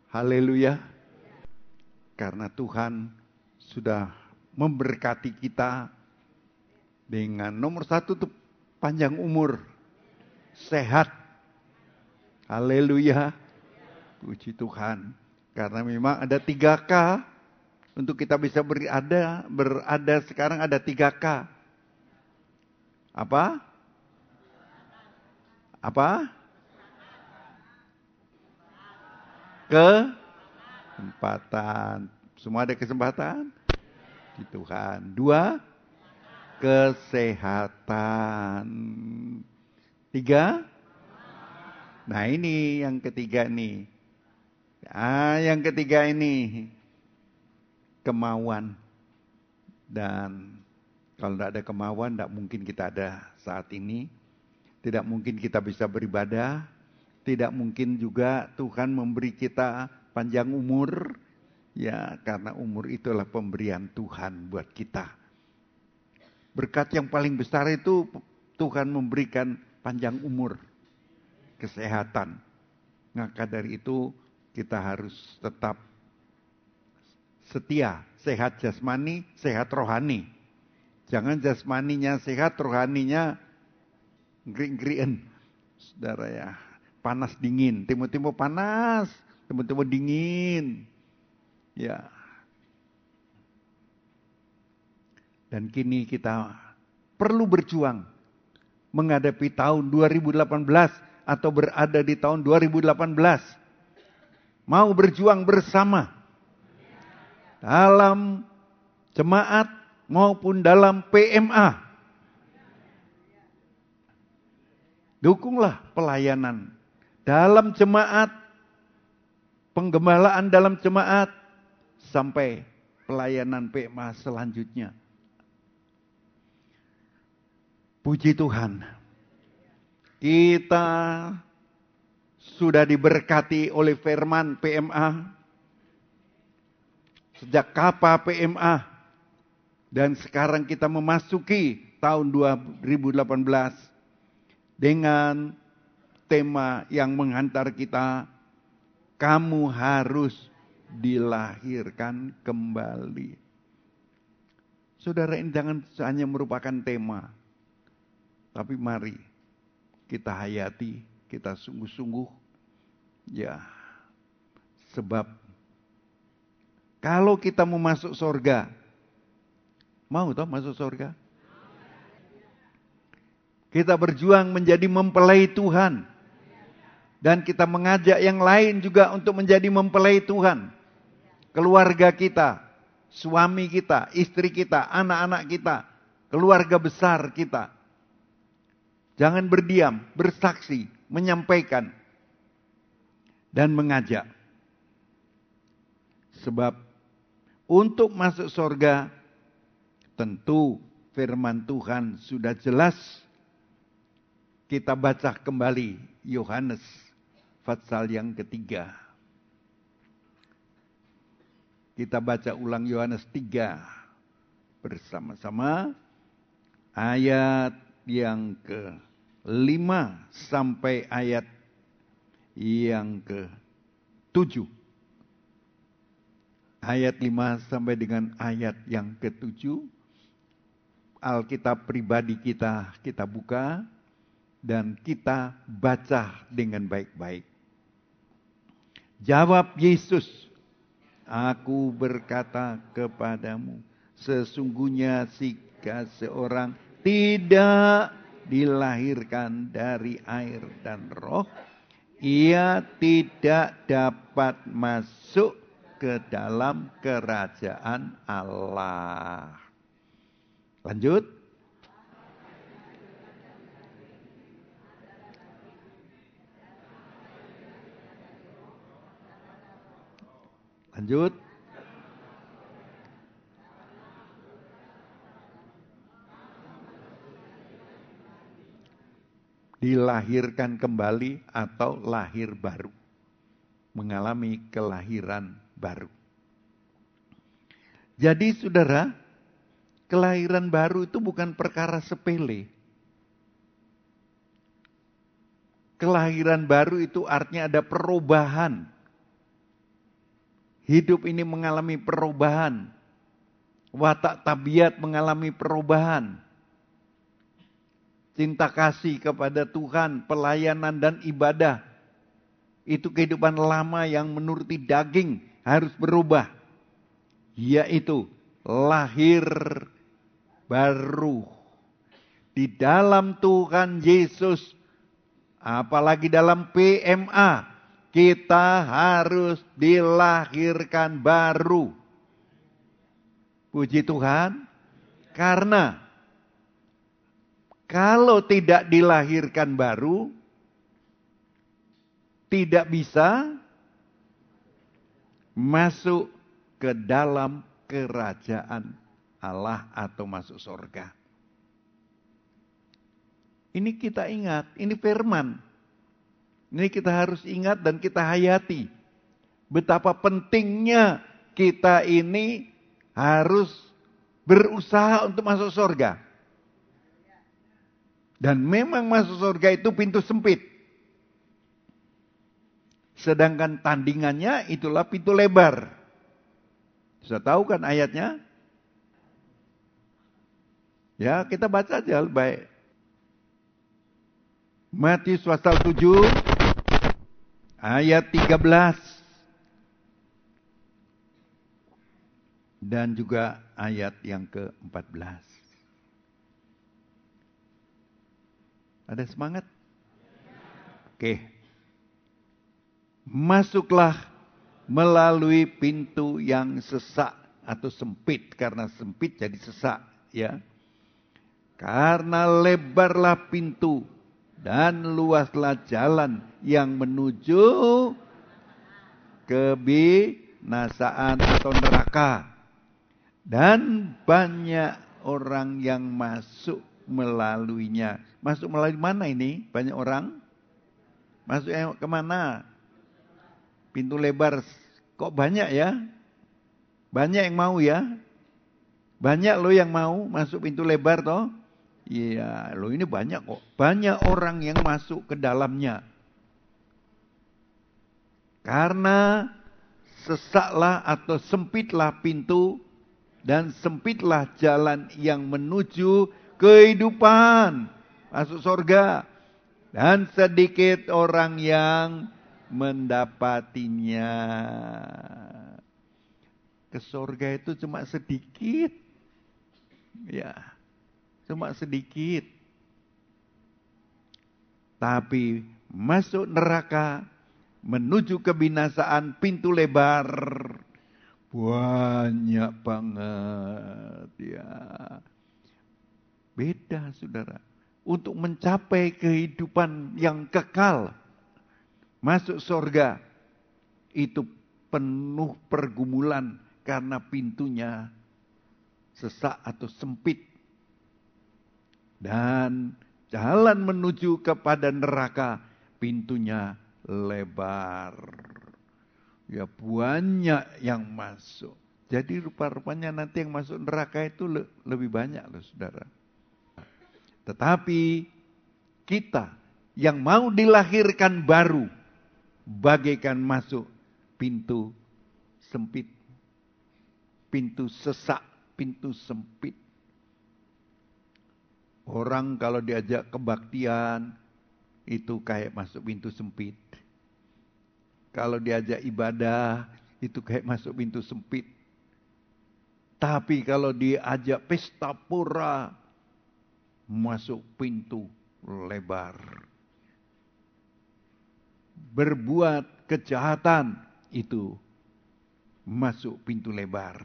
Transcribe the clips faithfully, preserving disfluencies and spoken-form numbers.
Haleluya. Karena Tuhan sudah memberkati kita dengan nomor satu tuh panjang umur, sehat. Haleluya. Puji Tuhan. Karena memang ada tiga K. Untuk kita bisa berada, berada sekarang ada tiga K. Apa? Apa? Kesempatan. Semua ada kesempatan? Di Tuhan. Dua, kesehatan. Tiga? Nah ini yang ketiga nih. Ah, yang ketiga ini. Kemauan. Dan kalau tidak ada kemauan, tidak mungkin kita ada saat ini. Tidak mungkin kita bisa beribadah. Tidak mungkin juga Tuhan memberi kita panjang umur. Ya, karena umur itulah pemberian Tuhan buat kita. Berkat yang paling besar itu Tuhan memberikan panjang umur. Kesehatan. Maka dari itu kita harus tetap setia, sehat jasmani, sehat rohani. Jangan jasmaninya sehat, rohaninya ngeri-ngerian. Saudara ya, panas dingin, timu-timu panas, timu-timu dingin. Ya. Dan kini kita perlu berjuang menghadapi tahun dua ribu delapan belas atau berada di tahun dua ribu delapan belas. Mau berjuang bersama. Dalam jemaat maupun dalam P M A. Dukunglah pelayanan dalam jemaat, penggembalaan dalam jemaat, sampai pelayanan P M A selanjutnya. Puji Tuhan. Kita sudah diberkati oleh firman P M A. Sejak Kapa P M A. Dan sekarang kita memasuki tahun dua ribu delapan belas. Dengan tema yang menghantar kita. Kamu harus dilahirkan kembali. Saudara, ini jangan hanya merupakan tema. Tapi mari kita hayati, kita sungguh-sungguh. Ya, sebab kalau kita mau masuk surga, mau toh masuk surga? Kita berjuang menjadi mempelai Tuhan. Dan kita mengajak yang lain juga untuk menjadi mempelai Tuhan. Keluarga kita, suami kita, istri kita, anak-anak kita, keluarga besar kita. Jangan berdiam, bersaksi, menyampaikan. Dan mengajak. Sebab untuk masuk surga, tentu firman Tuhan sudah jelas. Kita baca kembali Yohanes pasal yang ketiga. Kita baca ulang Yohanes tiga bersama-sama. Ayat yang kelima sampai ayat yang ketujuh. Ayat lima sampai dengan ayat yang ketujuh. Alkitab pribadi kita, kita buka. Dan kita baca dengan baik-baik. Jawab Yesus. Aku berkata kepadamu. Sesungguhnya jika seorang tidak dilahirkan dari air dan roh. Ia tidak dapat masuk ke dalam kerajaan Allah. Lanjut. Lanjut. Dilahirkan kembali atau lahir baru. Mengalami kelahiran baru. Jadi saudara, kelahiran baru itu bukan perkara sepele. Kelahiran baru itu artinya ada perubahan. Hidup ini mengalami perubahan. Watak tabiat mengalami perubahan. Cinta kasih kepada Tuhan, pelayanan dan ibadah. Itu kehidupan lama yang menuruti daging harus berubah. Yaitu lahir baru. Di dalam Tuhan Yesus, apalagi dalam P M A, kita harus dilahirkan baru. Puji Tuhan, karena kalau tidak dilahirkan baru, tidak bisa masuk ke dalam kerajaan Allah atau masuk surga. Ini kita ingat, ini firman. Ini kita harus ingat dan kita hayati. Betapa pentingnya kita ini harus berusaha untuk masuk surga. Dan memang masuk surga itu pintu sempit. Sedangkan tandingannya itulah pintu lebar. Sudah tahu kan ayatnya? Ya, kita baca aja baik. Matius pasal tujuh ayat tiga belas. Dan juga ayat yang ke empat belas. Ada semangat? Oke. Masuklah melalui pintu yang sesak atau sempit. Karena sempit jadi sesak. Ya. Karena lebarlah pintu dan luaslah jalan yang menuju kebinasaan atau neraka. Dan banyak orang yang masuk melaluinya. Masuk melalui mana ini? Banyak orang? Masuk kemana? Pintu lebar. Kok banyak ya? Banyak yang mau ya? Banyak loh yang mau masuk pintu lebar toh? Iya, loh ini banyak kok. Banyak orang yang masuk ke dalamnya. Karena sesaklah atau sempitlah pintu dan sempitlah jalan yang menuju kehidupan, masuk surga. Dan sedikit orang yang mendapatinya. Ke surga itu cuma sedikit. Ya, cuma sedikit. Tapi masuk neraka, menuju kebinasaan pintu lebar. Banyak banget ya. Beda saudara. Untuk mencapai kehidupan yang kekal. Masuk surga. Itu penuh pergumulan. Karena pintunya sesak atau sempit. Dan jalan menuju kepada neraka. Pintunya lebar. Ya banyak yang masuk. Jadi rupa-rupanya nanti yang masuk neraka itu le- lebih banyak loh saudara. Tetapi kita yang mau dilahirkan baru. Bagaikan masuk pintu sempit. Pintu sesak, pintu sempit. Orang kalau diajak kebaktian. Itu kayak masuk pintu sempit. Kalau diajak ibadah, itu kayak masuk pintu sempit. Tapi kalau diajak pesta pora, masuk pintu lebar. Berbuat kejahatan, itu masuk pintu lebar.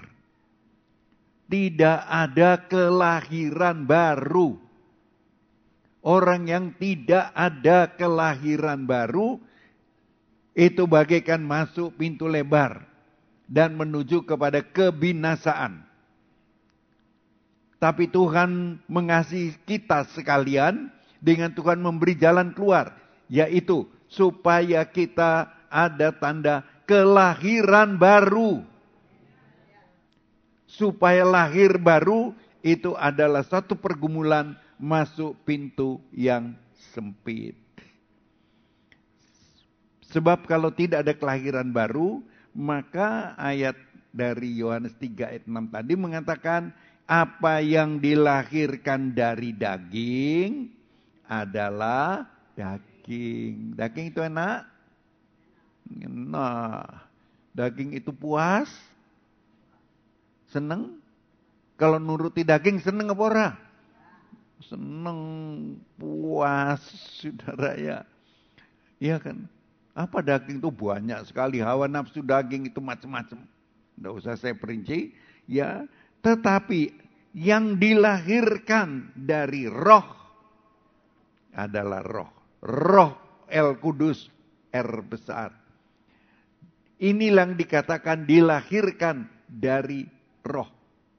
Tidak ada kelahiran baru. Orang yang tidak ada kelahiran baru, itu bagaikan masuk pintu lebar dan menuju kepada kebinasaan. Tapi Tuhan mengasihi kita sekalian dengan Tuhan memberi jalan keluar. Yaitu supaya kita ada tanda kelahiran baru. Supaya lahir baru itu adalah satu pergumulan masuk pintu yang sempit. Sebab kalau tidak ada kelahiran baru, Maka ayat dari Yohanes tiga ayat enam tadi mengatakan apa yang dilahirkan dari daging adalah daging. Daging itu enak? Nah, daging itu puas? Seneng? Kalau nuruti daging seneng apa ora? Seneng, puas, saudara ya. Iya kan? Apa daging itu banyak sekali, hawa nafsu daging itu macam-macam. Tidak usah saya perinci, ya. Tetapi yang dilahirkan dari roh adalah roh. Roh El Kudus, R besar. Inilah yang dikatakan dilahirkan dari roh.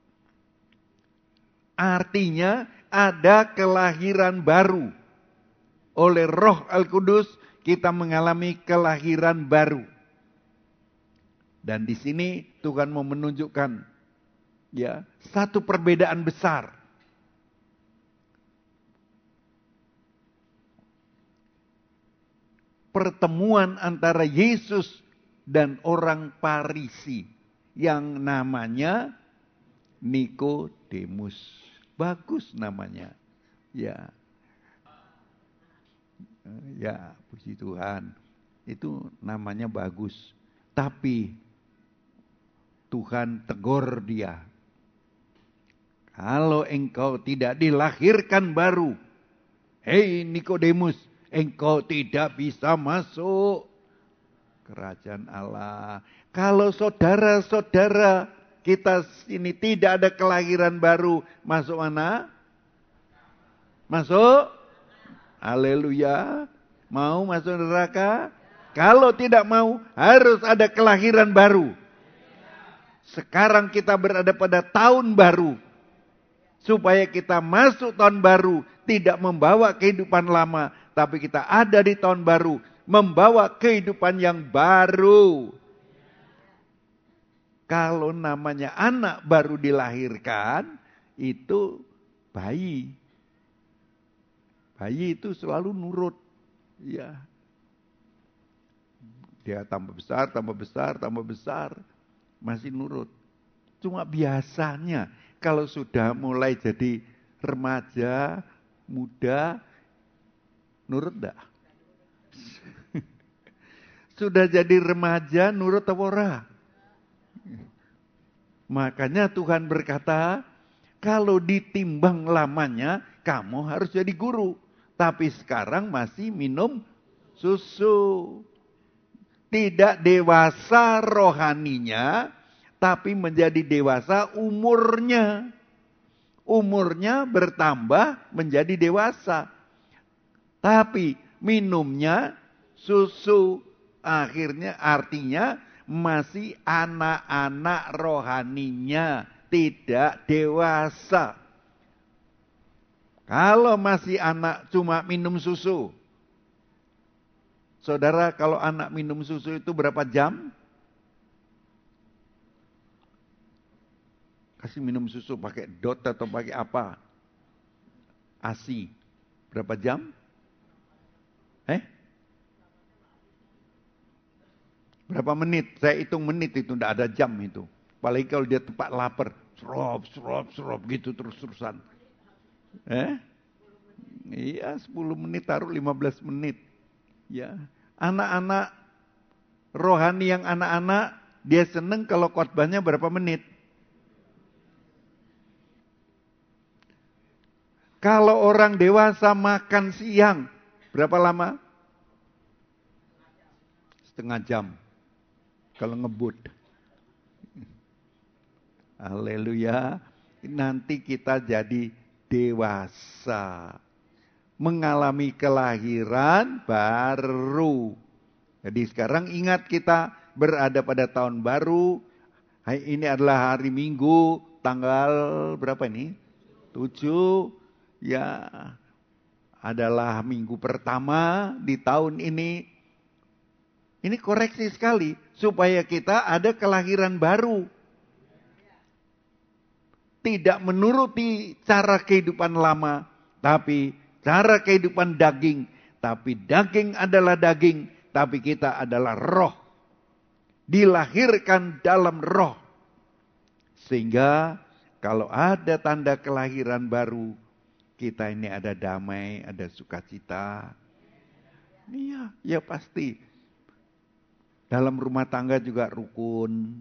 Artinya ada kelahiran baru. Oleh roh Al Kudus kita mengalami kelahiran baru. Dan di sini Tuhan mau menunjukkan ya, satu perbedaan besar. Pertemuan antara Yesus dan orang Farisi yang namanya Nikodemus. Bagus namanya. Ya. Ya, puji Tuhan. Itu namanya bagus. Tapi Tuhan tegur dia. Kalau engkau tidak dilahirkan baru, hei Nikodemus, engkau tidak bisa masuk kerajaan Allah. Kalau saudara-saudara kita ini tidak ada kelahiran baru, masuk mana? Masuk? Haleluya. Mau masuk neraka? Kalau tidak mau, harus ada kelahiran baru. Sekarang kita berada pada tahun baru. Supaya kita masuk tahun baru, tidak membawa kehidupan lama, tapi kita ada di tahun baru, membawa kehidupan yang baru. Kalau namanya anak baru dilahirkan, itu bayi. Bayi itu selalu nurut. Ya. Dia tambah besar, tambah besar, tambah besar. Masih nurut. Cuma biasanya kalau sudah mulai jadi remaja, muda, nurut enggak? Sudah jadi remaja, nurut apa ora? Makanya Tuhan berkata, kalau ditimbang lamanya, kamu harus jadi guru. Tapi sekarang masih minum susu. Tidak dewasa rohaninya, tapi menjadi dewasa umurnya. Umurnya bertambah menjadi dewasa. Tapi minumnya susu. Akhirnya artinya masih anak-anak rohaninya. Tidak dewasa. Kalau masih anak cuma minum susu. Saudara, kalau anak minum susu itu berapa jam? Kasih minum susu pakai dot atau pakai apa? ASI. Berapa jam? Eh? Berapa menit? Saya hitung menit itu, tidak ada jam itu. Apalagi kalau dia tempat lapar. Serop, serop, serop gitu terus-terusan. Eh? Iya, sepuluh menit taruh lima belas menit. Ya, anak-anak rohani yang anak-anak, dia seneng kalau khotbahnya berapa menit? Kalau orang dewasa makan siang, berapa lama? Setengah jam. Kalau ngebut. Haleluya. Nanti kita jadi dewasa. Mengalami kelahiran baru. Jadi sekarang ingat kita berada pada tahun baru. Ini adalah hari Minggu, tanggal berapa ini? Tujuh. Ya, adalah minggu pertama di tahun ini. Ini koreksi sekali. Supaya kita ada kelahiran baru. Tidak menuruti cara kehidupan lama. Tapi cara kehidupan daging. Tapi daging adalah daging. Tapi kita adalah roh. dilahirkan dalam roh. Sehingga kalau ada tanda kelahiran baru, kita ini ada damai, ada sukacita. Iya, ya pasti. Dalam rumah tangga juga rukun.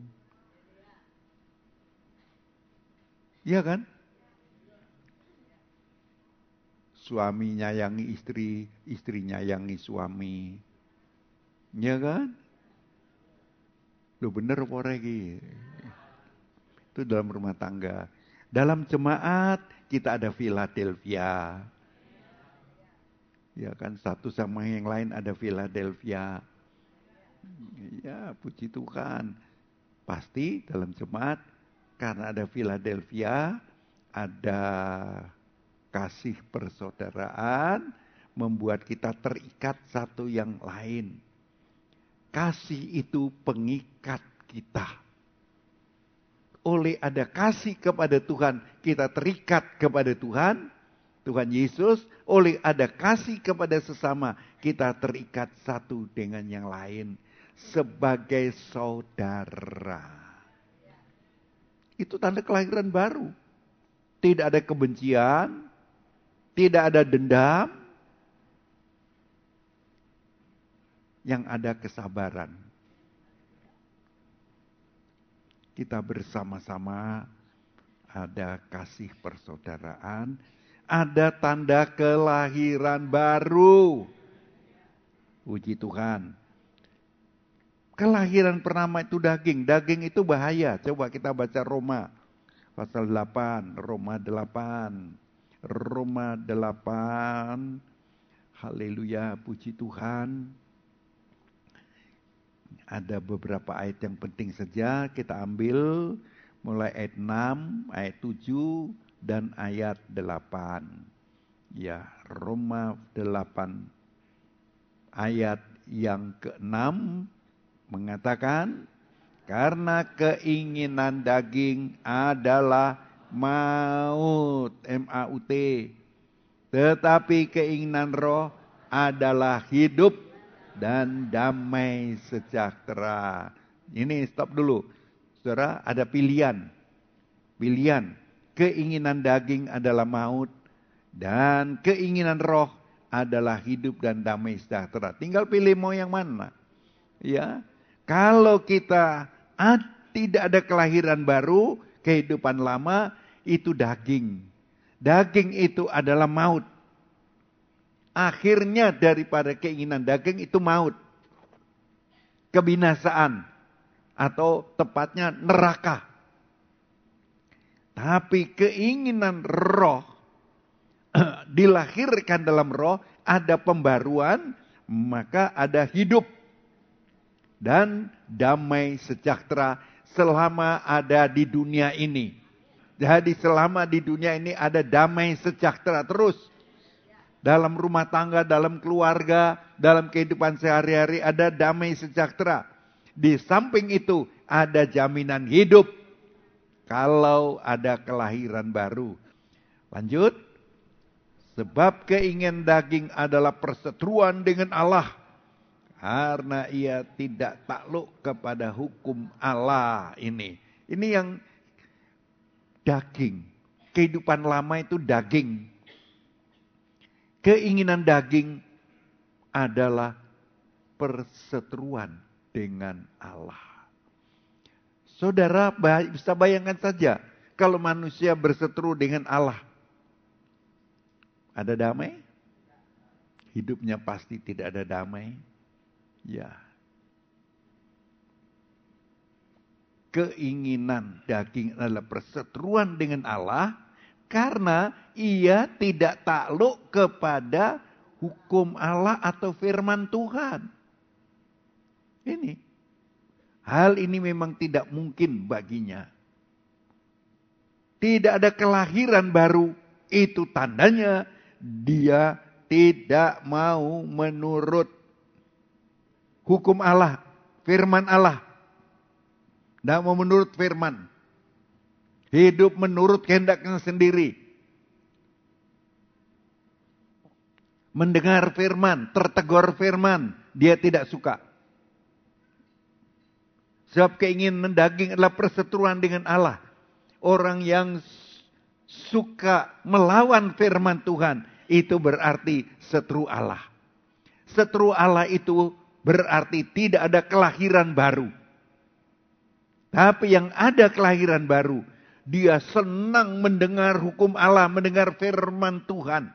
Iya kan? Suami nyayangi istri, istri nyayangi suami. Iya kan? Lu bener apa lagi? Itu dalam rumah tangga. Dalam jemaat kita ada Philadelphia. Ya kan, satu sama yang lain ada Philadelphia. Ya, puji Tuhan. Pasti dalam jemaat karena ada Philadelphia, ada kasih persaudaraan, membuat kita terikat satu yang lain. Kasih itu pengikat kita. Oleh ada kasih kepada Tuhan, kita terikat kepada Tuhan, Tuhan Yesus. Oleh ada kasih kepada sesama, kita terikat satu dengan yang lain. Sebagai saudara. Itu tanda kelahiran baru. Tidak ada kebencian, tidak ada dendam, yang ada kesabaran. Kita bersama-sama ada kasih persaudaraan, ada tanda kelahiran baru. Puji Tuhan. Kelahiran pertama itu daging. Daging itu bahaya. Coba kita baca Roma. Pasal delapan. Roma delapan. Roma delapan. Haleluya. Puji Tuhan. Ada beberapa ayat yang penting saja. Kita ambil. Mulai ayat enam. Ayat tujuh. Dan ayat delapan. Ya. Roma delapan. Ayat yang keenam. Mengatakan, karena keinginan daging adalah maut, M A U T. Tetapi keinginan roh adalah hidup dan damai sejahtera. Ini stop dulu. Saudara, ada pilihan. Pilihan. Keinginan daging adalah maut. Dan keinginan roh adalah hidup dan damai sejahtera. Tinggal pilih mau yang mana. Ya. Kalau kita ah, tidak ada kelahiran baru, kehidupan lama, itu daging. Daging itu adalah maut. Akhirnya daripada keinginan daging itu maut. Kebinasaan. Atau tepatnya neraka. Tapi keinginan roh, dilahirkan dalam roh, ada pembaruan, maka ada hidup. Dan damai sejahtera selama ada di dunia ini. Jadi selama di dunia ini ada damai sejahtera terus. Dalam rumah tangga, dalam keluarga, dalam kehidupan sehari-hari ada damai sejahtera. Di samping itu ada jaminan hidup. Kalau ada kelahiran baru. Lanjut. Sebab keinginan daging adalah perseteruan dengan Allah. Karena ia tidak takluk kepada hukum Allah ini. Ini yang daging. Kehidupan lama itu daging. Keinginan daging adalah perseteruan dengan Allah. Saudara bisa bayangkan saja. Kalau manusia berseteru dengan Allah. Ada damai? Hidupnya pasti tidak ada damai. Ya. Keinginan daging adalah perseteruan dengan Allah karena ia tidak takluk kepada hukum Allah atau firman Tuhan. Ini. Hal ini memang tidak mungkin baginya. Tidak ada kelahiran baru. Itu tandanya dia tidak mau menurut hukum Allah, firman Allah. Tidak mau menurut firman. Hidup menurut kehendaknya sendiri. Mendengar firman, tertegur firman, dia tidak suka. Sebab keinginan daging adalah perseteruan dengan Allah. Orang yang suka melawan firman Tuhan, itu berarti seteru Allah. Seteru Allah itu berarti tidak ada kelahiran baru. Tapi yang ada kelahiran baru, dia senang mendengar hukum Allah, mendengar firman Tuhan.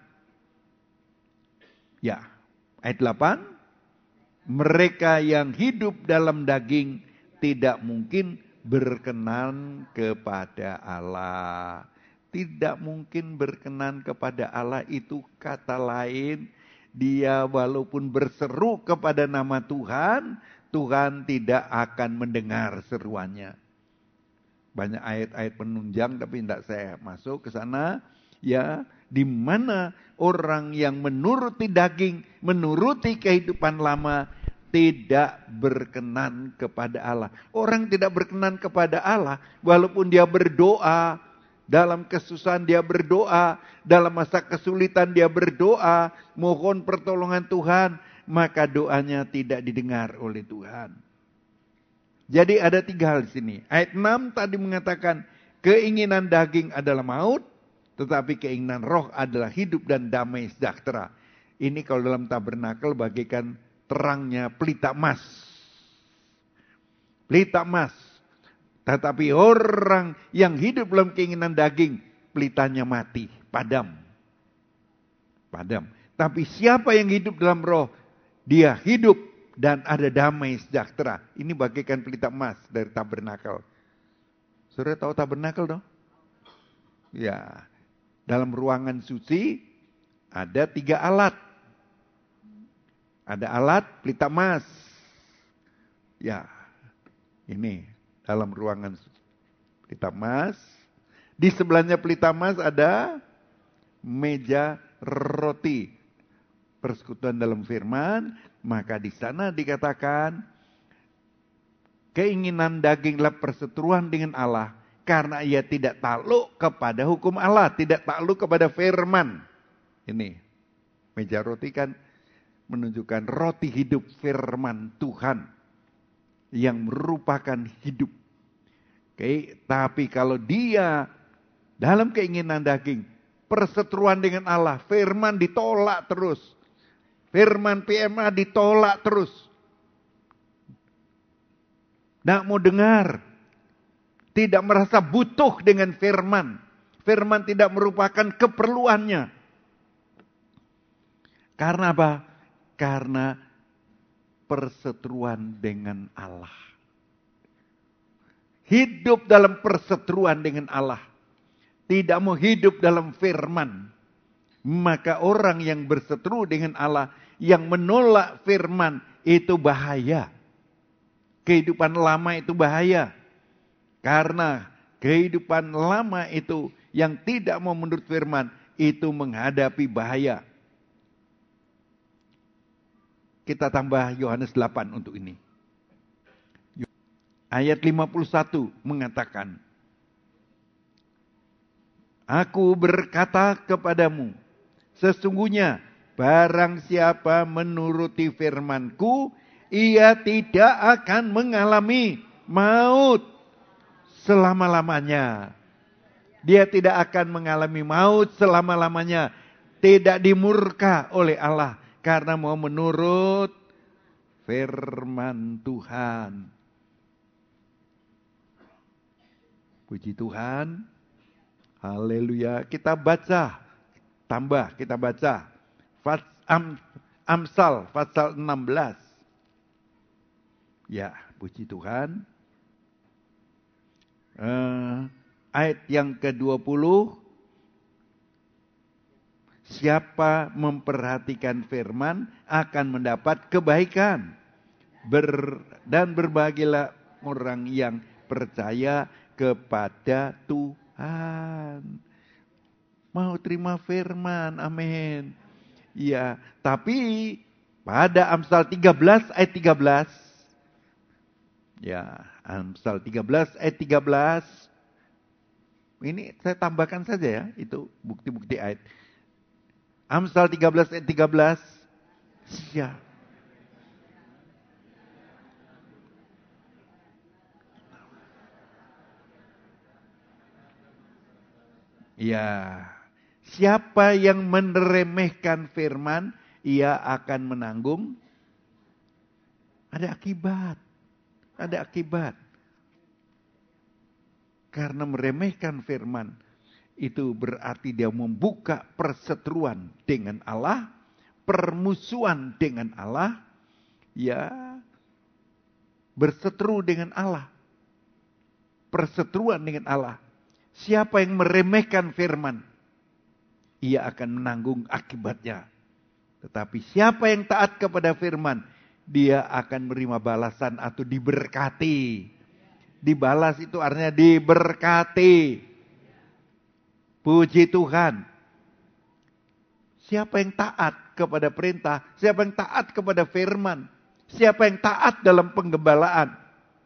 Ya, ayat delapan. Mereka yang hidup dalam daging tidak mungkin berkenan kepada Allah. Tidak mungkin berkenan kepada Allah itu kata lain. Dia walaupun berseru kepada nama Tuhan, Tuhan tidak akan mendengar seruannya. Banyak ayat-ayat penunjang tapi tidak saya masuk ke sana. Ya, di mana orang yang menuruti daging, menuruti kehidupan lama, tidak berkenan kepada Allah. Orang tidak berkenan kepada Allah, walaupun dia berdoa, dalam kesusahan dia berdoa, dalam masa kesulitan dia berdoa, mohon pertolongan Tuhan, maka doanya tidak didengar oleh Tuhan. Jadi ada tiga hal di sini. Ayat enam tadi mengatakan, keinginan daging adalah maut, tetapi keinginan roh adalah hidup dan damai sejahtera. Ini kalau dalam tabernakel bagaikan terangnya pelita emas. Pelita emas. Tetapi orang yang hidup dalam keinginan daging, pelitanya mati, padam. Padam. Tapi siapa yang hidup dalam roh, dia hidup dan ada damai sejahtera. Ini bagaikan pelita emas dari tabernakel. Saudara tahu tabernakel dong? Ya. Dalam ruangan suci ada tiga alat. Ada alat pelita emas. Ya, ini dalam ruangan pelita emas. Di sebelahnya pelita emas ada meja roti. Persekutuan dalam firman. Maka di sana dikatakan keinginan daging adalah perseteruan dengan Allah. Karena ia tidak takluk kepada hukum Allah. Tidak takluk kepada firman. Ini meja roti kan menunjukkan roti hidup firman Tuhan yang merupakan hidup. Oke, tapi kalau dia dalam keinginan daging, perseteruan dengan Allah, firman ditolak terus. Firman P M A ditolak terus. Tidak mau dengar. Tidak merasa butuh dengan firman. Firman tidak merupakan keperluannya. Karena apa? Karena perseteruan dengan Allah. Hidup dalam perseteruan dengan Allah. Tidak mau hidup dalam firman. Maka orang yang berseteru dengan Allah, yang menolak firman, itu bahaya. Kehidupan lama itu bahaya. Karena kehidupan lama itu yang tidak mau menurut firman, itu menghadapi bahaya. Kita tambah Yohanes delapan untuk ini. Ayat lima puluh satu mengatakan, Aku berkata kepadamu, sesungguhnya barang siapa menuruti firman-Ku, ia tidak akan mengalami maut selama-lamanya. Dia tidak akan mengalami maut selama-lamanya. Tidak dimurka oleh Allah. Karena mau menurut firman Tuhan. Puji Tuhan. Haleluya. Kita baca. Tambah kita baca. Am, Amsal pasal enam belas. Ya, puji Tuhan. Uh, ayat yang ke dua puluh. Siapa memperhatikan firman akan mendapat kebaikan. Ber, dan berbahagialah orang yang percaya kepada Tuhan. Mau terima firman, amin. Ya, tapi pada Amsal tiga belas ayat tiga belas. Ya, Amsal tiga belas ayat tiga belas. Ini saya tambahkan saja ya, itu bukti-bukti ayat. Amsal tiga belas ayat tiga belas. Ya. Ya, siapa yang meremehkan firman, ia akan menanggung. Ada akibat. Ada akibat. Karena meremehkan firman, itu berarti dia membuka perseteruan dengan Allah, permusuhan dengan Allah, ya, berseteru dengan Allah, perseteruan dengan Allah. Siapa yang meremehkan firman, ia akan menanggung akibatnya. Tetapi siapa yang taat kepada firman, dia akan menerima balasan atau diberkati. Dibalas itu artinya diberkati. Puji Tuhan. Siapa yang taat kepada perintah, siapa yang taat kepada firman, siapa yang taat dalam penggembalaan,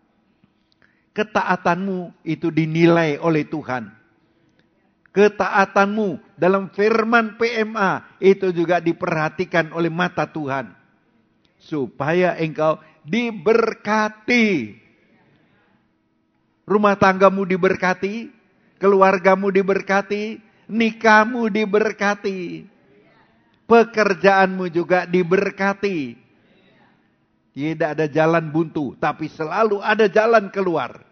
ketaatanmu itu dinilai oleh Tuhan. Ketaatanmu dalam firman P M A itu juga diperhatikan oleh mata Tuhan. Supaya engkau diberkati. Rumah tanggamu diberkati, keluargamu diberkati, nikahmu diberkati. Pekerjaanmu juga diberkati. Tidak ada jalan buntu, tapi selalu ada jalan keluar.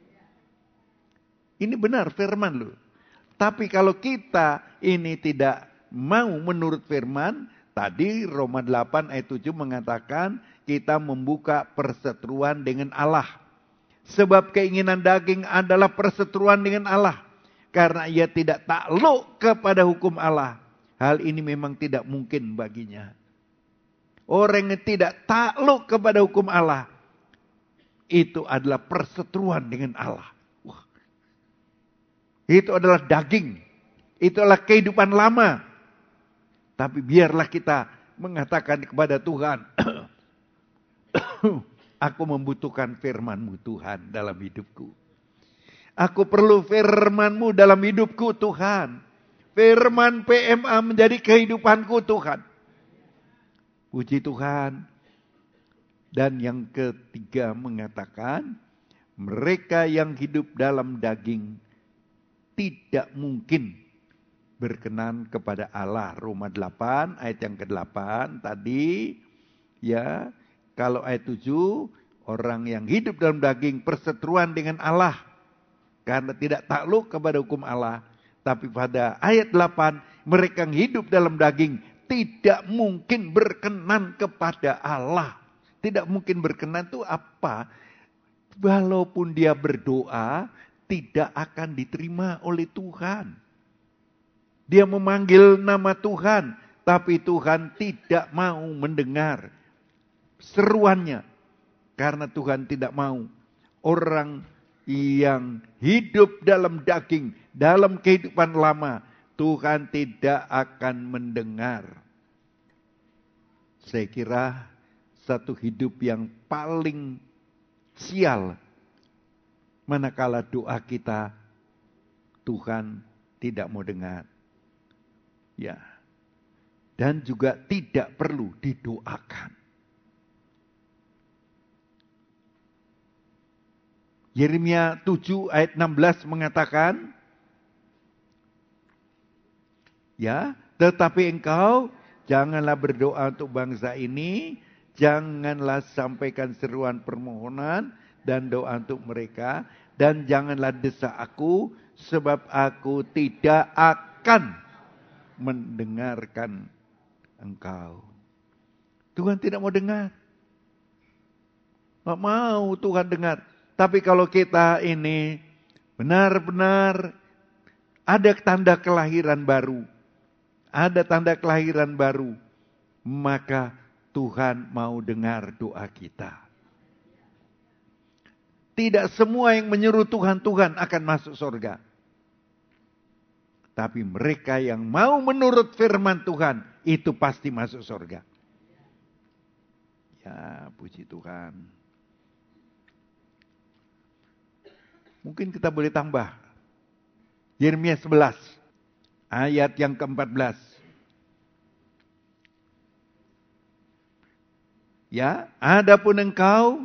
Ini benar firman loh. Tapi kalau kita ini tidak mau menurut firman, tadi Roma delapan ayat tujuh mengatakan kita membuka perseteruan dengan Allah. Sebab keinginan daging adalah perseteruan dengan Allah. Karena ia tidak takluk kepada hukum Allah. Hal ini memang tidak mungkin baginya. Orang yang tidak takluk kepada hukum Allah, itu adalah perseteruan dengan Allah. Wah. Itu adalah daging. Itu adalah kehidupan lama. Tapi biarlah kita mengatakan kepada Tuhan, aku membutuhkan firman-Mu Tuhan dalam hidupku. Aku perlu firman-Mu dalam hidupku Tuhan. Firman P M A menjadi kehidupanku Tuhan. Puji Tuhan. Dan yang ketiga mengatakan, mereka yang hidup dalam daging tidak mungkin berkenan kepada Allah. Roma delapan ayat yang kedelapan tadi, ya, kalau ayat tujuh, orang yang hidup dalam daging perseteruan dengan Allah karena tidak takluk kepada hukum Allah. Tapi pada ayat delapan, mereka yang hidup dalam daging tidak mungkin berkenan kepada Allah. Tidak mungkin berkenan itu apa? Walaupun dia berdoa, tidak akan diterima oleh Tuhan. Dia memanggil nama Tuhan, tapi Tuhan tidak mau mendengar seruannya. Karena Tuhan tidak mau orang yang hidup dalam daging, dalam kehidupan lama, Tuhan tidak akan mendengar. Saya kira satu hidup yang paling sial manakala doa kita Tuhan tidak mau dengar. Ya. Dan juga tidak perlu didoakan. Yeremia tujuh ayat enam belas mengatakan, ya, tetapi engkau janganlah berdoa untuk bangsa ini, janganlah sampaikan seruan permohonan dan doa untuk mereka, dan janganlah desak aku, sebab aku tidak akan mendengarkan engkau. Tuhan tidak mau dengar. Tidak mau Tuhan dengar. Tapi kalau kita ini benar-benar ada tanda kelahiran baru, ada tanda kelahiran baru, maka Tuhan mau dengar doa kita. Tidak semua yang menyeru Tuhan, Tuhan akan masuk surga. Tapi mereka yang mau menurut firman Tuhan, itu pasti masuk surga. Ya, puji Tuhan. Mungkin kita boleh tambah. Yeremia sebelas. Ayat yang keempat belas. Ya, adapun engkau,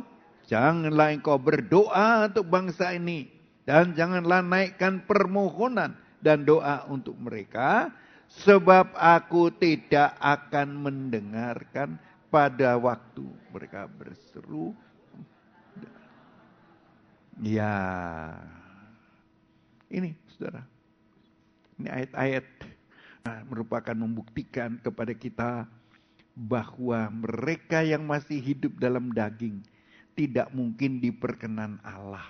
janganlah engkau berdoa untuk bangsa ini. Dan janganlah naikkan permohonan dan doa untuk mereka, sebab aku tidak akan mendengarkan pada waktu mereka berseru. Ya, ini saudara, ini ayat-ayat merupakan membuktikan kepada kita bahwa mereka yang masih hidup dalam daging tidak mungkin diperkenan Allah.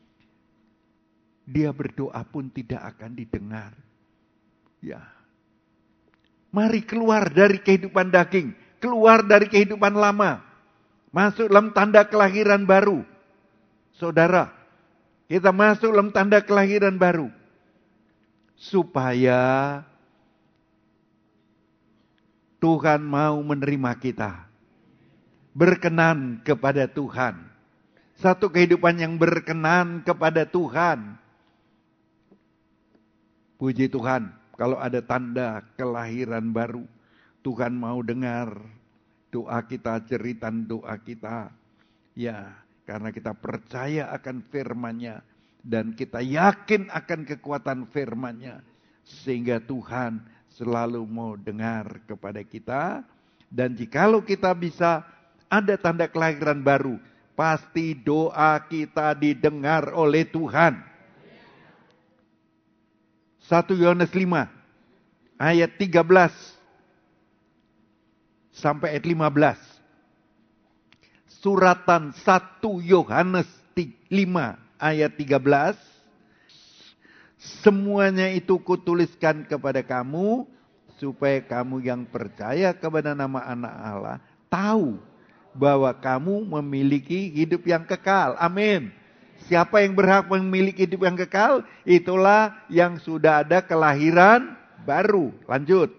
Dia berdoa pun tidak akan didengar. Ya. Mari keluar dari kehidupan daging, keluar dari kehidupan lama, masuk dalam tanda kelahiran baru. Saudara, kita masuk dalam tanda kelahiran baru supaya Tuhan mau menerima kita. Berkenan kepada Tuhan. Satu kehidupan yang berkenan kepada Tuhan. Puji Tuhan, kalau ada tanda kelahiran baru, Tuhan mau dengar doa kita, jeritan doa kita. Ya, karena kita percaya akan firman-Nya dan kita yakin akan kekuatan firman-Nya, sehingga Tuhan selalu mau dengar kepada kita. Dan jikalau kita bisa ada tanda kelahiran baru, pasti doa kita didengar oleh Tuhan. satu Yohanes lima ayat tiga belas sampai ayat lima belas. Suratan satu Yohanes lima ayat tiga belas. Semuanya itu kutuliskan kepada kamu, supaya kamu yang percaya kepada nama anak Allah tahu bahwa kamu memiliki hidup yang kekal. Amin. Siapa yang berhak memiliki hidup yang kekal? Itulah yang sudah ada kelahiran baru. Lanjut.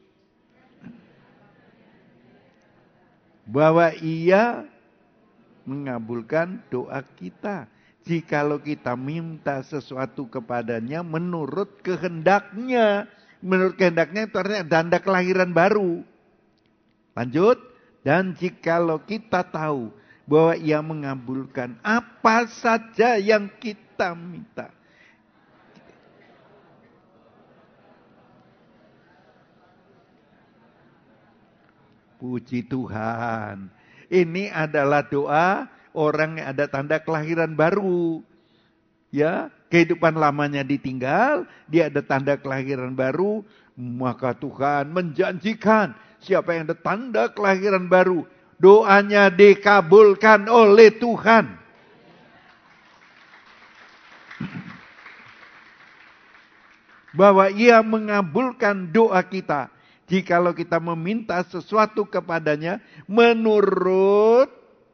Bahwa ia mengabulkan doa kita. Jikalau kita minta sesuatu kepadanya menurut kehendaknya. Menurut kehendaknya itu artinya tanda kelahiran baru. Lanjut. Dan jikalau kita tahu bahwa ia mengabulkan apa saja yang kita minta. Puji Tuhan. Ini adalah doa orang yang ada tanda kelahiran baru. Ya, kehidupan lamanya ditinggal, dia ada tanda kelahiran baru, maka Tuhan menjanjikan siapa yang ada tanda kelahiran baru, doanya dikabulkan oleh Tuhan. Bahwa ia mengabulkan doa kita jikalau kita meminta sesuatu kepadanya menurut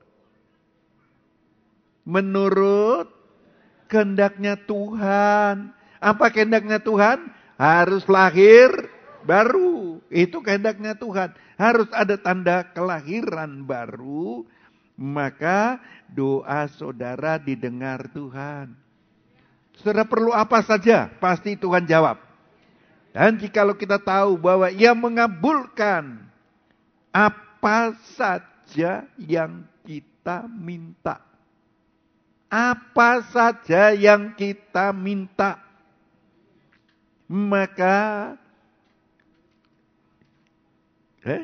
menurut kehendaknya Tuhan. Apa kehendaknya Tuhan? Harus lahir baru. Itu kehendaknya Tuhan. Harus ada tanda kelahiran baru. Maka doa saudara didengar Tuhan. Saudara perlu apa saja? Pasti Tuhan jawab. Dan jikalau kita tahu bahwa ia mengabulkan apa saja yang kita minta. Apa saja yang kita minta. Maka Eh?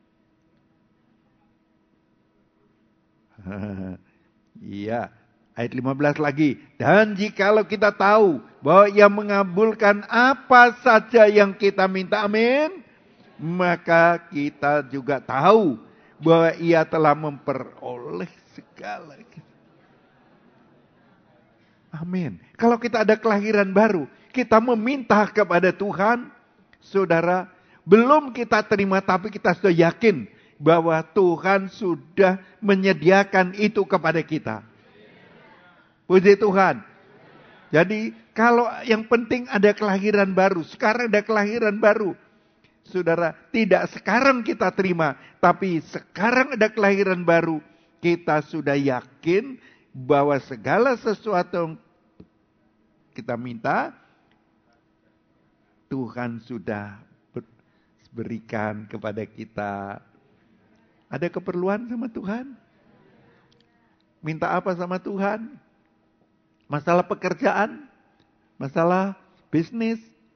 Iya, ayat lima belas lagi. Dan jikalau kita tahu bahwa ia mengabulkan apa saja yang kita minta, amin. Maka kita juga tahu bahwa ia telah memperoleh segala. Amin. Kalau kita ada kelahiran baru, kita meminta kepada Tuhan, saudara, belum kita terima, tapi kita sudah yakin bahwa Tuhan sudah menyediakan itu kepada kita. Puji Tuhan. Jadi kalau yang penting ada kelahiran baru, sekarang ada kelahiran baru. Saudara, tidak sekarang kita terima, tapi sekarang ada kelahiran baru, kita sudah yakin bahwa segala sesuatu yang kita minta, Tuhan sudah berikan kepada kita. Ada keperluan sama Tuhan? Minta apa sama Tuhan? Masalah pekerjaan? Masalah bisnis?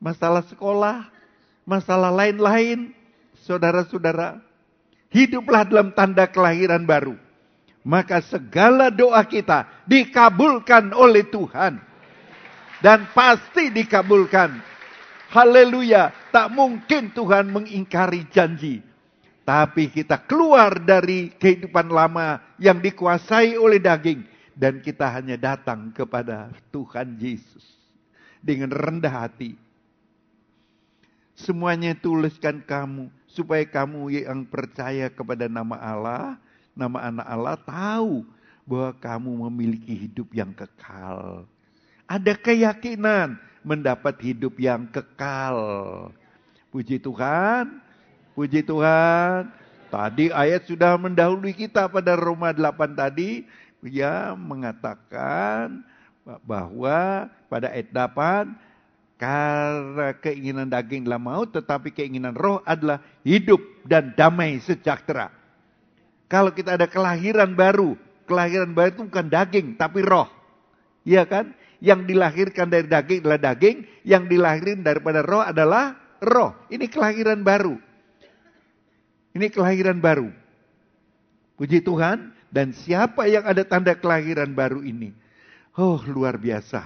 masalah sekolah, masalah lain-lain. Saudara-saudara, hiduplah dalam tanda kelahiran baru. Maka segala doa kita dikabulkan oleh Tuhan. Dan pasti dikabulkan. Haleluya. Tak mungkin Tuhan mengingkari janji. Tapi kita keluar dari kehidupan lama yang dikuasai oleh daging. Dan kita hanya datang kepada Tuhan Yesus. Dengan rendah hati. Semuanya tuliskan kamu. Supaya kamu yang percaya kepada nama Allah, nama anak Allah, tahu bahwa kamu memiliki hidup yang kekal. Ada keyakinan mendapat hidup yang kekal. Puji Tuhan, puji Tuhan. Tadi ayat sudah mendahului kita pada Roma delapan tadi. Ya mengatakan bahwa pada ayat delapan, karena keinginan daging adalah maut, tetapi keinginan roh adalah hidup dan damai sejahtera. Kalau kita ada kelahiran baru, kelahiran baru itu bukan daging, tapi roh. Iya kan? Yang dilahirkan dari daging adalah daging, yang dilahirkan daripada roh adalah roh. Ini kelahiran baru. Ini kelahiran baru. Puji Tuhan. Dan siapa yang ada tanda kelahiran baru ini? Oh, luar biasa.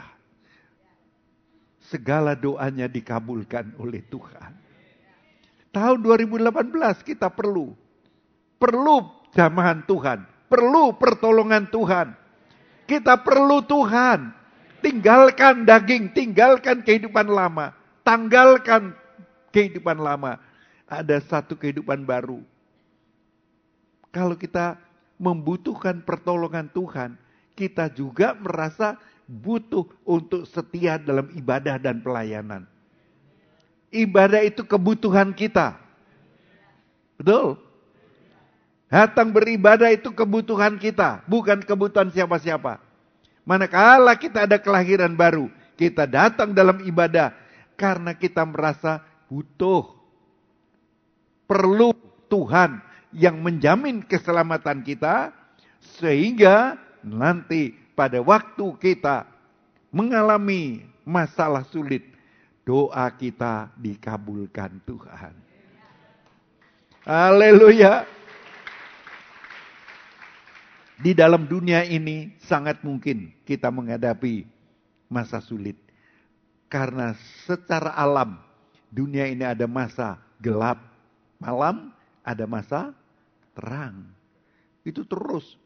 Segala doanya dikabulkan oleh Tuhan. Tahun dua ribu delapan belas kita perlu. Perlu jamahan Tuhan. Perlu pertolongan Tuhan. Kita perlu Tuhan. Tinggalkan daging. Tinggalkan kehidupan lama. Tanggalkan kehidupan lama. Ada satu kehidupan baru. Kalau kita membutuhkan pertolongan Tuhan. Kita juga merasa butuh untuk setia dalam ibadah dan pelayanan. Ibadah itu kebutuhan kita. Betul? Datang beribadah itu kebutuhan kita. Bukan kebutuhan siapa-siapa. Manakala kita ada kelahiran baru. Kita datang dalam ibadah. Karena kita merasa butuh. Perlu Tuhan yang menjamin keselamatan kita. Sehingga nanti pada waktu kita mengalami masalah sulit, doa kita dikabulkan Tuhan. Haleluya. Di dalam dunia ini sangat mungkin kita menghadapi masa sulit. Karena secara alam dunia ini ada masa gelap, malam, ada masa terang. Itu terus.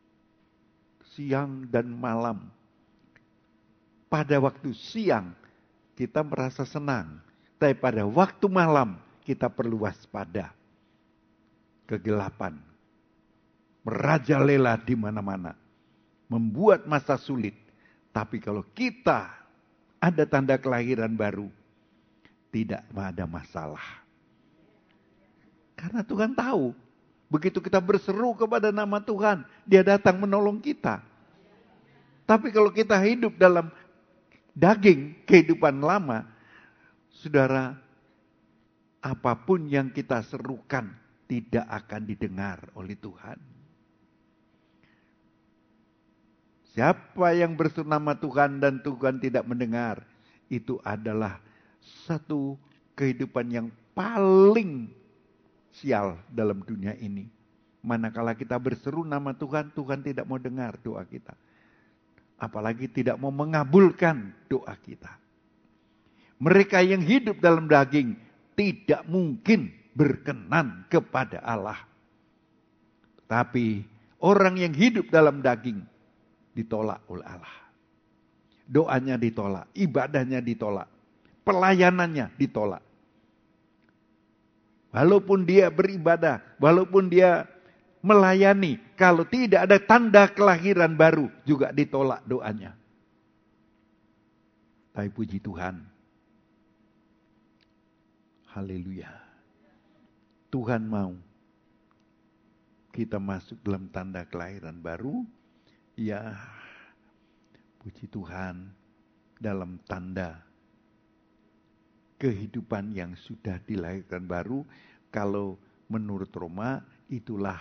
Siang dan malam. Pada waktu siang kita merasa senang. Tapi pada waktu malam kita perlu waspada. Kegelapan. Merajalela di mana-mana. Membuat masa sulit. Tapi kalau kita ada tanda kelahiran baru. Tidak ada masalah. Karena Tuhan tahu. Begitu kita berseru kepada nama Tuhan, Dia datang menolong kita. Tapi kalau kita hidup dalam daging kehidupan lama, saudara, apapun yang kita serukan tidak akan didengar oleh Tuhan. Siapa yang berseru nama Tuhan dan Tuhan tidak mendengar, itu adalah satu kehidupan yang paling sial dalam dunia ini. Manakala kita berseru nama Tuhan, Tuhan tidak mau dengar doa kita. Apalagi tidak mau mengabulkan doa kita. Mereka yang hidup dalam daging tidak mungkin berkenan kepada Allah. Tapi orang yang hidup dalam daging ditolak oleh Allah. Doanya ditolak, ibadahnya ditolak, pelayanannya ditolak. Walaupun dia beribadah, walaupun dia melayani, kalau tidak ada tanda kelahiran baru, juga ditolak doanya. Tapi puji Tuhan. Haleluya. Tuhan mau kita masuk dalam tanda kelahiran baru. Ya, puji Tuhan, dalam tanda kehidupan yang sudah dilahirkan baru, kalau menurut Roma itulah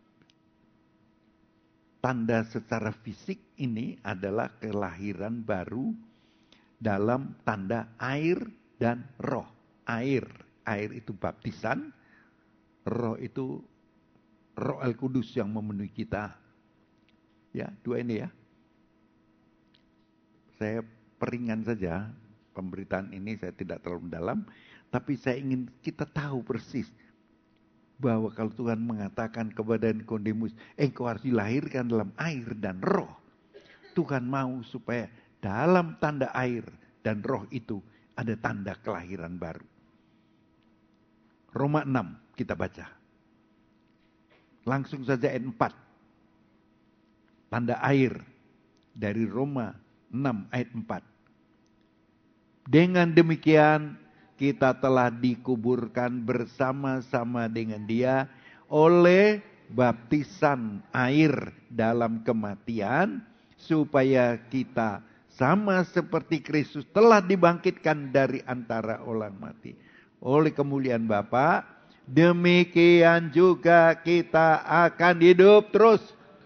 tanda secara fisik ini adalah kelahiran baru dalam tanda air dan roh. Air, air itu baptisan, roh itu Roh Al-Kudus yang memenuhi kita. Ya, dua ini ya. Saya peringan saja pemberitaan ini, saya tidak terlalu mendalam, tapi saya ingin kita tahu persis bahwa kalau Tuhan mengatakan kepada Nikodemus, engkau harus dilahirkan dalam air dan roh. Tuhan mau supaya dalam tanda air dan roh itu ada tanda kelahiran baru. Roma enam kita baca. Langsung saja ayat empat. Tanda air dari Roma enam ayat empat. Dengan demikian kita telah dikuburkan bersama-sama dengan Dia oleh baptisan air dalam kematian, supaya kita sama seperti Kristus telah dibangkitkan dari antara orang mati. Oleh kemuliaan Bapa, demikian juga kita akan hidup terus.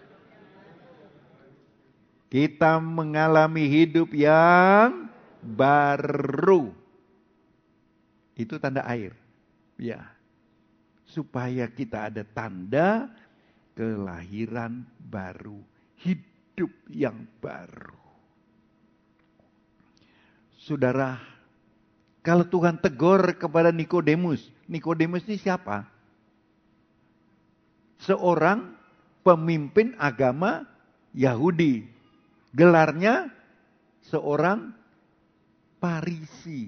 Kita mengalami hidup yang baru. Itu tanda air. Ya. Supaya kita ada tanda kelahiran baru. Hidup yang baru. Saudara, kalau Tuhan tegur kepada Nikodemus. Nikodemus ini siapa? Seorang pemimpin agama Yahudi. Gelarnya seorang Farisi.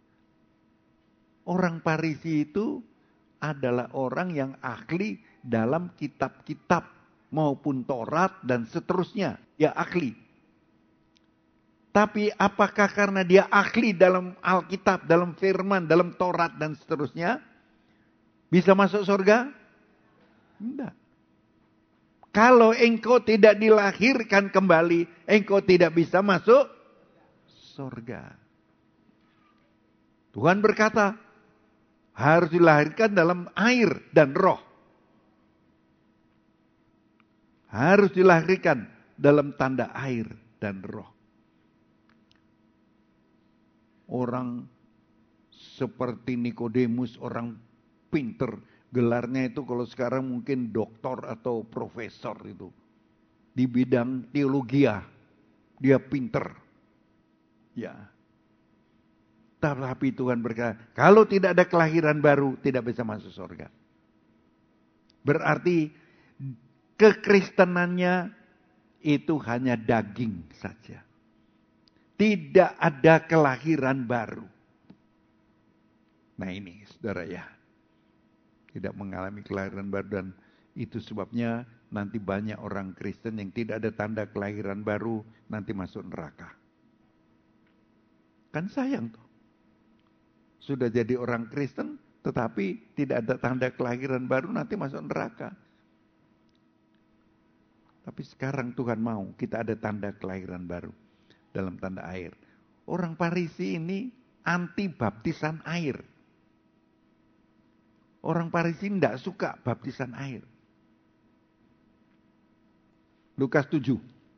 Orang Farisi itu adalah orang yang ahli dalam kitab-kitab maupun Taurat dan seterusnya. Dia ahli. Tapi apakah karena dia ahli dalam Alkitab, dalam firman, dalam Taurat dan seterusnya, bisa masuk surga? Tidak. Kalau engkau tidak dilahirkan kembali, engkau tidak bisa masuk surga. Tuhan berkata, harus dilahirkan dalam air dan roh. Harus dilahirkan dalam tanda air dan roh. Orang seperti Nikodemus, orang pinter. Gelarnya itu kalau sekarang mungkin doktor atau profesor itu. Di bidang teologia. Dia pinter. Ya. Tapi Tuhan berkata, kalau tidak ada kelahiran baru, tidak bisa masuk surga. Berarti kekristenannya itu hanya daging saja. Tidak ada kelahiran baru. Nah ini saudara ya. Tidak mengalami kelahiran baru, dan itu sebabnya nanti banyak orang Kristen yang tidak ada tanda kelahiran baru nanti masuk neraka. Kan sayang tuh. Sudah jadi orang Kristen tetapi tidak ada tanda kelahiran baru nanti masuk neraka. Tapi sekarang Tuhan mau kita ada tanda kelahiran baru. Dalam tanda air. Orang Farisi ini anti baptisan air. Orang Farisi tidak suka baptisan air. Lukas tujuh.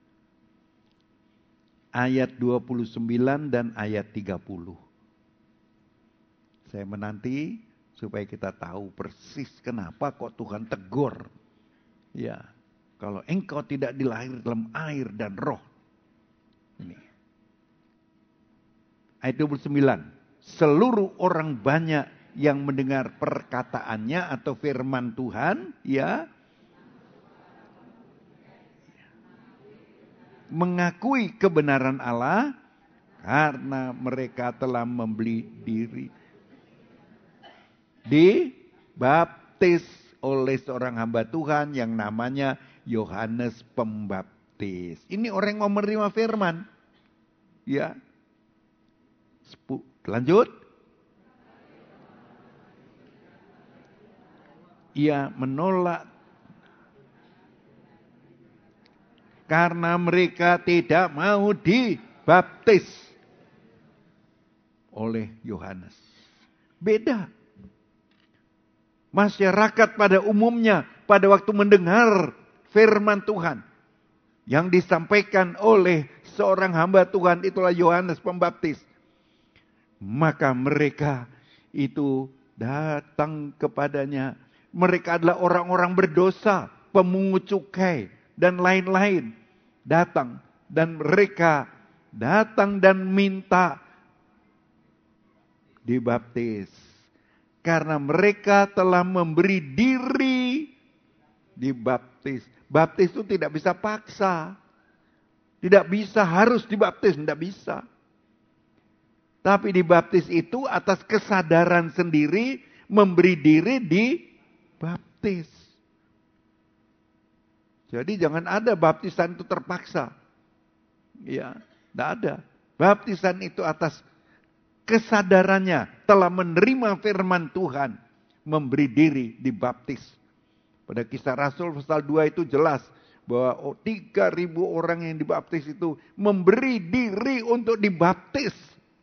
Ayat dua puluh sembilan dan ayat tiga puluh. Saya menanti supaya kita tahu persis kenapa kok Tuhan tegur. Ya, kalau engkau tidak dilahir dalam air dan roh. Ini. Ayat dua puluh sembilan. Seluruh orang banyak yang mendengar perkataannya atau firman Tuhan, ya, mengakui kebenaran Allah karena mereka telah membeli diri. Dibaptis oleh seorang hamba Tuhan yang namanya Yohanes Pembaptis. Ini orang yang mau menerima firman. Ya. Lanjut. Ia menolak karena mereka tidak mau dibaptis oleh Yohanes. Beda. Masyarakat pada umumnya pada waktu mendengar firman Tuhan yang disampaikan oleh seorang hamba Tuhan, itulah Yohanes Pembaptis. Maka mereka itu datang kepadanya. Mereka adalah orang-orang berdosa, pemungut cukai, dan lain-lain. Datang. Dan mereka datang dan minta dibaptis. Karena mereka telah memberi diri dibaptis. Baptis itu tidak bisa paksa. Tidak bisa harus dibaptis, tidak bisa. Tapi dibaptis itu atas kesadaran sendiri, memberi diri dibaptis. Jadi jangan ada baptisan itu terpaksa. Ya, tidak ada. Baptisan itu atas kesadarannya telah menerima firman Tuhan, memberi diri dibaptis. Pada Kisah Rasul pasal dua itu jelas bahwa oh, tiga ribu orang yang dibaptis itu memberi diri untuk dibaptis.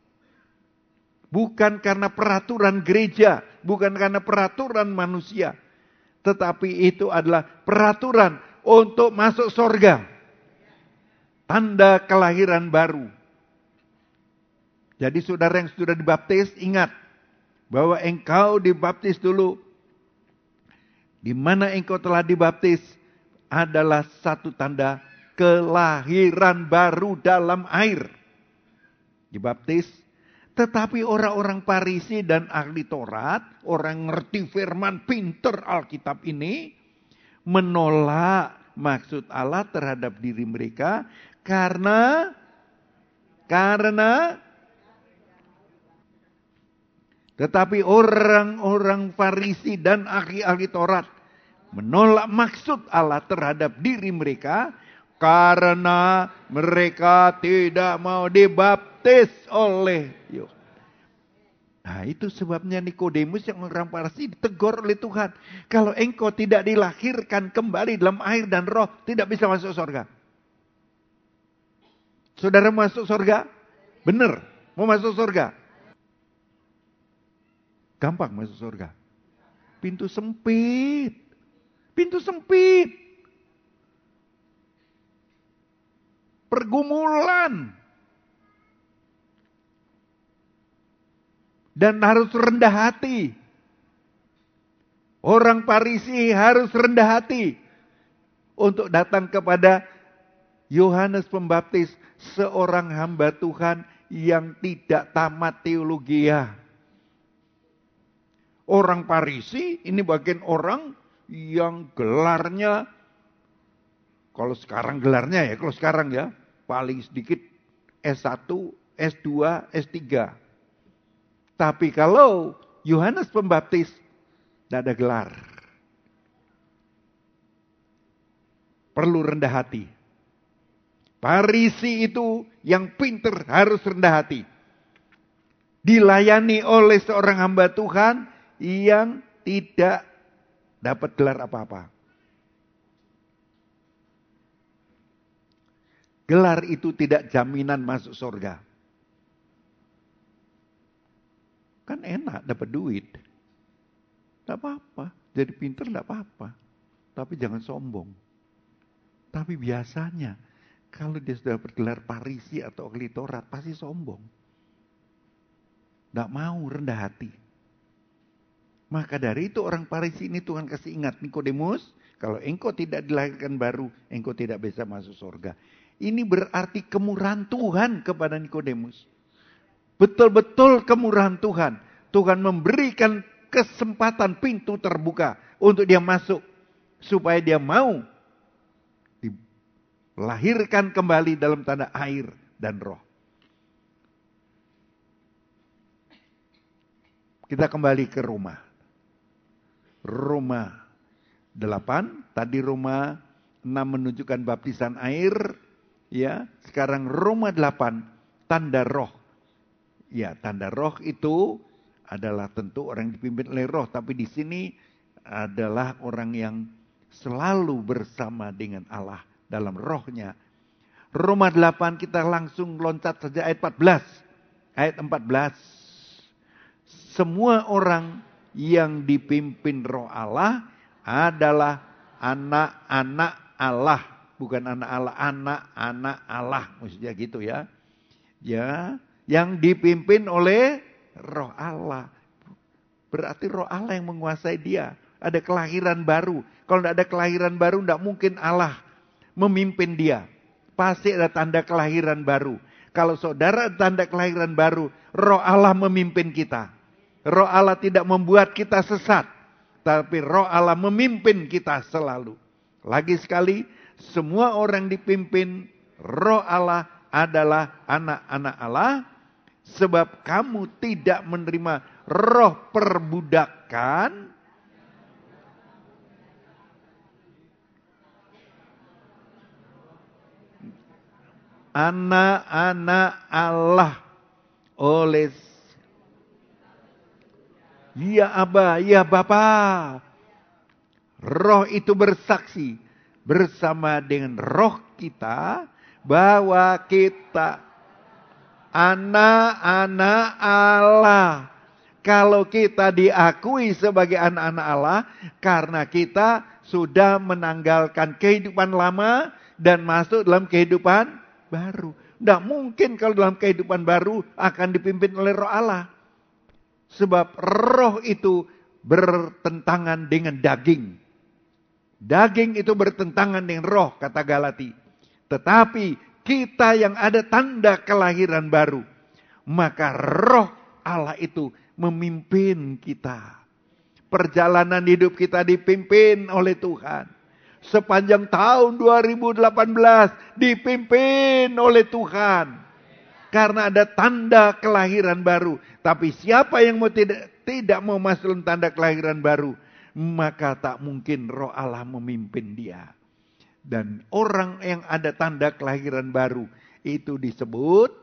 Bukan karena peraturan gereja, bukan karena peraturan manusia. Tetapi itu adalah peraturan untuk masuk surga. Tanda kelahiran baru. Jadi saudara yang sudah dibaptis, ingat bahwa engkau dibaptis dulu. Di mana engkau telah dibaptis adalah satu tanda kelahiran baru dalam air. Dibaptis. Tetapi orang-orang Farisi dan ahli Taurat, orang ngerti firman, pinter Alkitab ini, menolak maksud Allah terhadap diri mereka karena karena tetapi orang-orang Farisi dan ahli-ahli Taurat menolak maksud Allah terhadap diri mereka karena mereka tidak mau dibaptis oleh Yohanes. Nah, itu sebabnya Nikodemus yang orang Farisi ditegur oleh Tuhan. Kalau engkau tidak dilahirkan kembali dalam air dan roh, tidak bisa masuk surga. Saudara masuk surga? Benar, mau masuk surga? Gampang masuk surga. Pintu sempit. Pintu sempit. Pergumulan. Dan harus rendah hati. Orang Farisi harus rendah hati. Untuk datang kepada Yohanes Pembaptis. Seorang hamba Tuhan yang tidak tamat teologia. Orang Farisi ini bagian orang yang gelarnya. Kalau sekarang gelarnya ya. Kalau sekarang ya. Paling sedikit S satu, S dua, S tiga. Tapi kalau Yohanes Pembaptis, tidak ada gelar. Perlu rendah hati. Farisi itu yang pinter harus rendah hati. Dilayani oleh seorang hamba Tuhan yang tidak dapat gelar apa-apa. Gelar itu tidak jaminan masuk surga. Kan enak dapat duit. Tidak apa-apa. Jadi pinter tidak apa-apa. Tapi jangan sombong. Tapi biasanya kalau dia sudah bergelar Farisi atau ahli Taurat pasti sombong. Tidak mau rendah hati. Maka dari itu orang Farisi ini Tuhan kasih ingat. Nikodemus, kalau engkau tidak dilahirkan baru, engkau tidak bisa masuk surga. Ini berarti kemurahan Tuhan kepada Nikodemus. Betul-betul kemurahan Tuhan. Tuhan memberikan kesempatan pintu terbuka untuk dia masuk. Supaya dia mau dilahirkan kembali dalam tanda air dan roh. Kita kembali ke Roma. Roma delapan. Tadi Roma enam menunjukkan baptisan air. Ya, sekarang Roma delapan, tanda roh. Ya, tanda roh itu adalah tentu orang yang dipimpin oleh roh. Tapi di sini adalah orang yang selalu bersama dengan Allah dalam rohnya. Roma delapan kita langsung loncat saja ayat empat belas. Ayat empat belas. Semua orang yang dipimpin roh Allah adalah anak-anak Allah. Bukan anak Allah, anak-anak Allah. Maksudnya gitu ya. Ya, yang dipimpin oleh Roh Allah. Berarti roh Allah yang menguasai dia. Ada kelahiran baru. Kalau tidak ada kelahiran baru, tidak mungkin Allah memimpin dia. Pasti ada tanda kelahiran baru. Kalau saudara ada tanda kelahiran baru, roh Allah memimpin kita. Roh Allah tidak membuat kita sesat. Tapi roh Allah memimpin kita selalu. Lagi sekali, semua orang dipimpin roh Allah adalah anak-anak Allah. Sebab kamu tidak menerima roh perbudakan. Anak-anak Allah oleh ya Aba, ya Bapa. Roh itu bersaksi bersama dengan roh kita bahwa kita anak-anak Allah. Kalau kita diakui sebagai anak-anak Allah karena kita sudah menanggalkan kehidupan lama dan masuk dalam kehidupan baru. Tidak mungkin kalau dalam kehidupan baru akan dipimpin oleh roh Allah. Sebab roh itu bertentangan dengan daging. Daging itu bertentangan dengan roh, kata Galati. Tetapi kita yang ada tanda kelahiran baru, maka roh Allah itu memimpin kita. Perjalanan hidup kita dipimpin oleh Tuhan. Sepanjang tahun dua ribu delapan belas dipimpin oleh Tuhan. Karena ada tanda kelahiran baru. Tapi siapa yang mau tidak, tidak mau masuk dalam tanda kelahiran baru, maka tak mungkin roh Allah memimpin dia. Dan orang yang ada tanda kelahiran baru itu disebut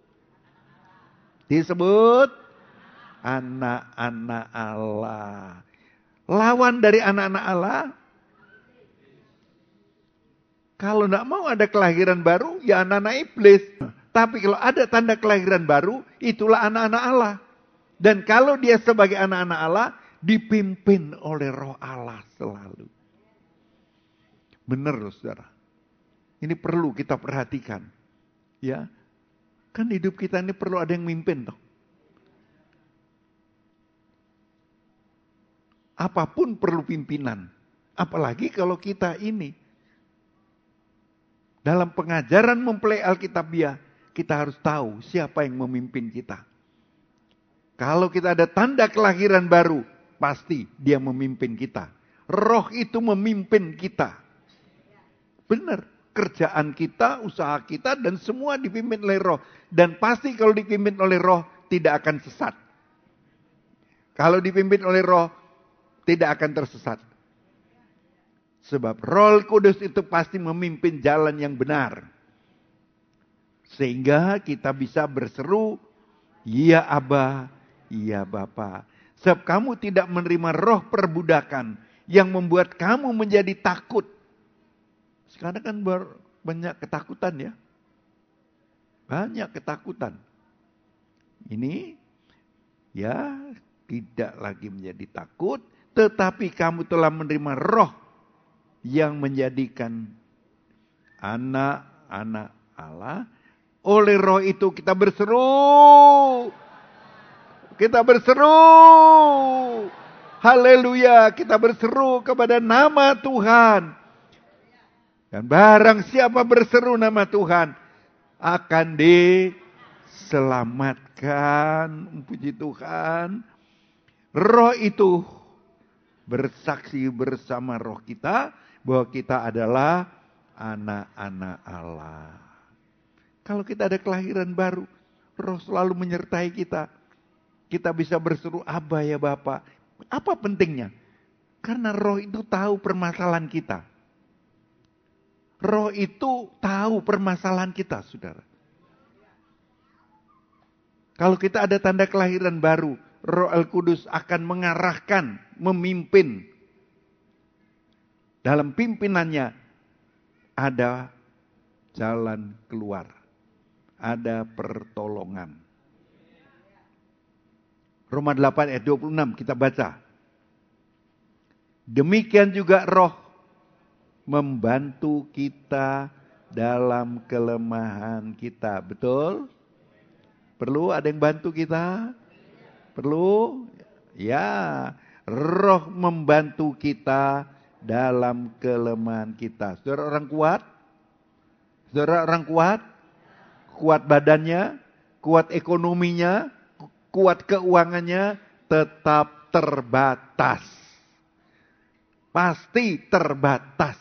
disebut anak-anak Allah. Lawan dari anak-anak Allah, kalau tidak mau ada kelahiran baru, ya anak-anak iblis. Tapi kalau ada tanda kelahiran baru, itulah anak-anak Allah. Dan kalau dia sebagai anak-anak Allah, dipimpin oleh roh Allah selalu. Benar loh saudara. Ini perlu kita perhatikan. Ya, kan hidup kita ini perlu ada yang mimpin toh. Apapun perlu pimpinan. Apalagi kalau kita ini dalam pengajaran mempelai Alkitabiah, kita harus tahu siapa yang memimpin kita. Kalau kita ada tanda kelahiran baru, pasti dia memimpin kita. Roh itu memimpin kita. Benar, kerjaan kita, usaha kita, dan semua dipimpin oleh roh. Dan pasti kalau dipimpin oleh roh, tidak akan sesat. Kalau dipimpin oleh roh, tidak akan tersesat. Sebab Roh Kudus itu pasti memimpin jalan yang benar. Sehingga kita bisa berseru, ya Aba, ya Bapa. Sebab kamu tidak menerima roh perbudakan yang membuat kamu menjadi takut. Sekarang kan banyak ketakutan ya. Banyak ketakutan. Ini ya tidak lagi menjadi takut. Tetapi kamu telah menerima roh yang menjadikan anak-anak Allah. Oleh roh itu kita berseru. Kita berseru. Haleluya. Kita berseru kepada nama Tuhan. Dan barang siapa berseru nama Tuhan, akan diselamatkan. Puji Tuhan. Roh itu bersaksi bersama roh kita bahwa kita adalah anak-anak Allah. Kalau kita ada kelahiran baru, roh selalu menyertai kita. Kita bisa berseru, Aba ya Bapa. Apa pentingnya? Karena roh itu tahu permasalahan kita. Roh itu tahu permasalahan kita, saudara. Kalau kita ada tanda kelahiran baru, Roh Al-Kudus akan mengarahkan, memimpin. Dalam pimpinannya ada jalan keluar. Ada pertolongan. Roma delapan ayat dua puluh enam kita baca. Demikian juga roh membantu kita dalam kelemahan kita. Betul? Perlu ada yang bantu kita? Perlu? Ya, Roh membantu kita dalam kelemahan kita. Saudara orang kuat? Saudara orang kuat? Kuat badannya, kuat ekonominya, kuat keuangannya, tetap terbatas. Pasti terbatas.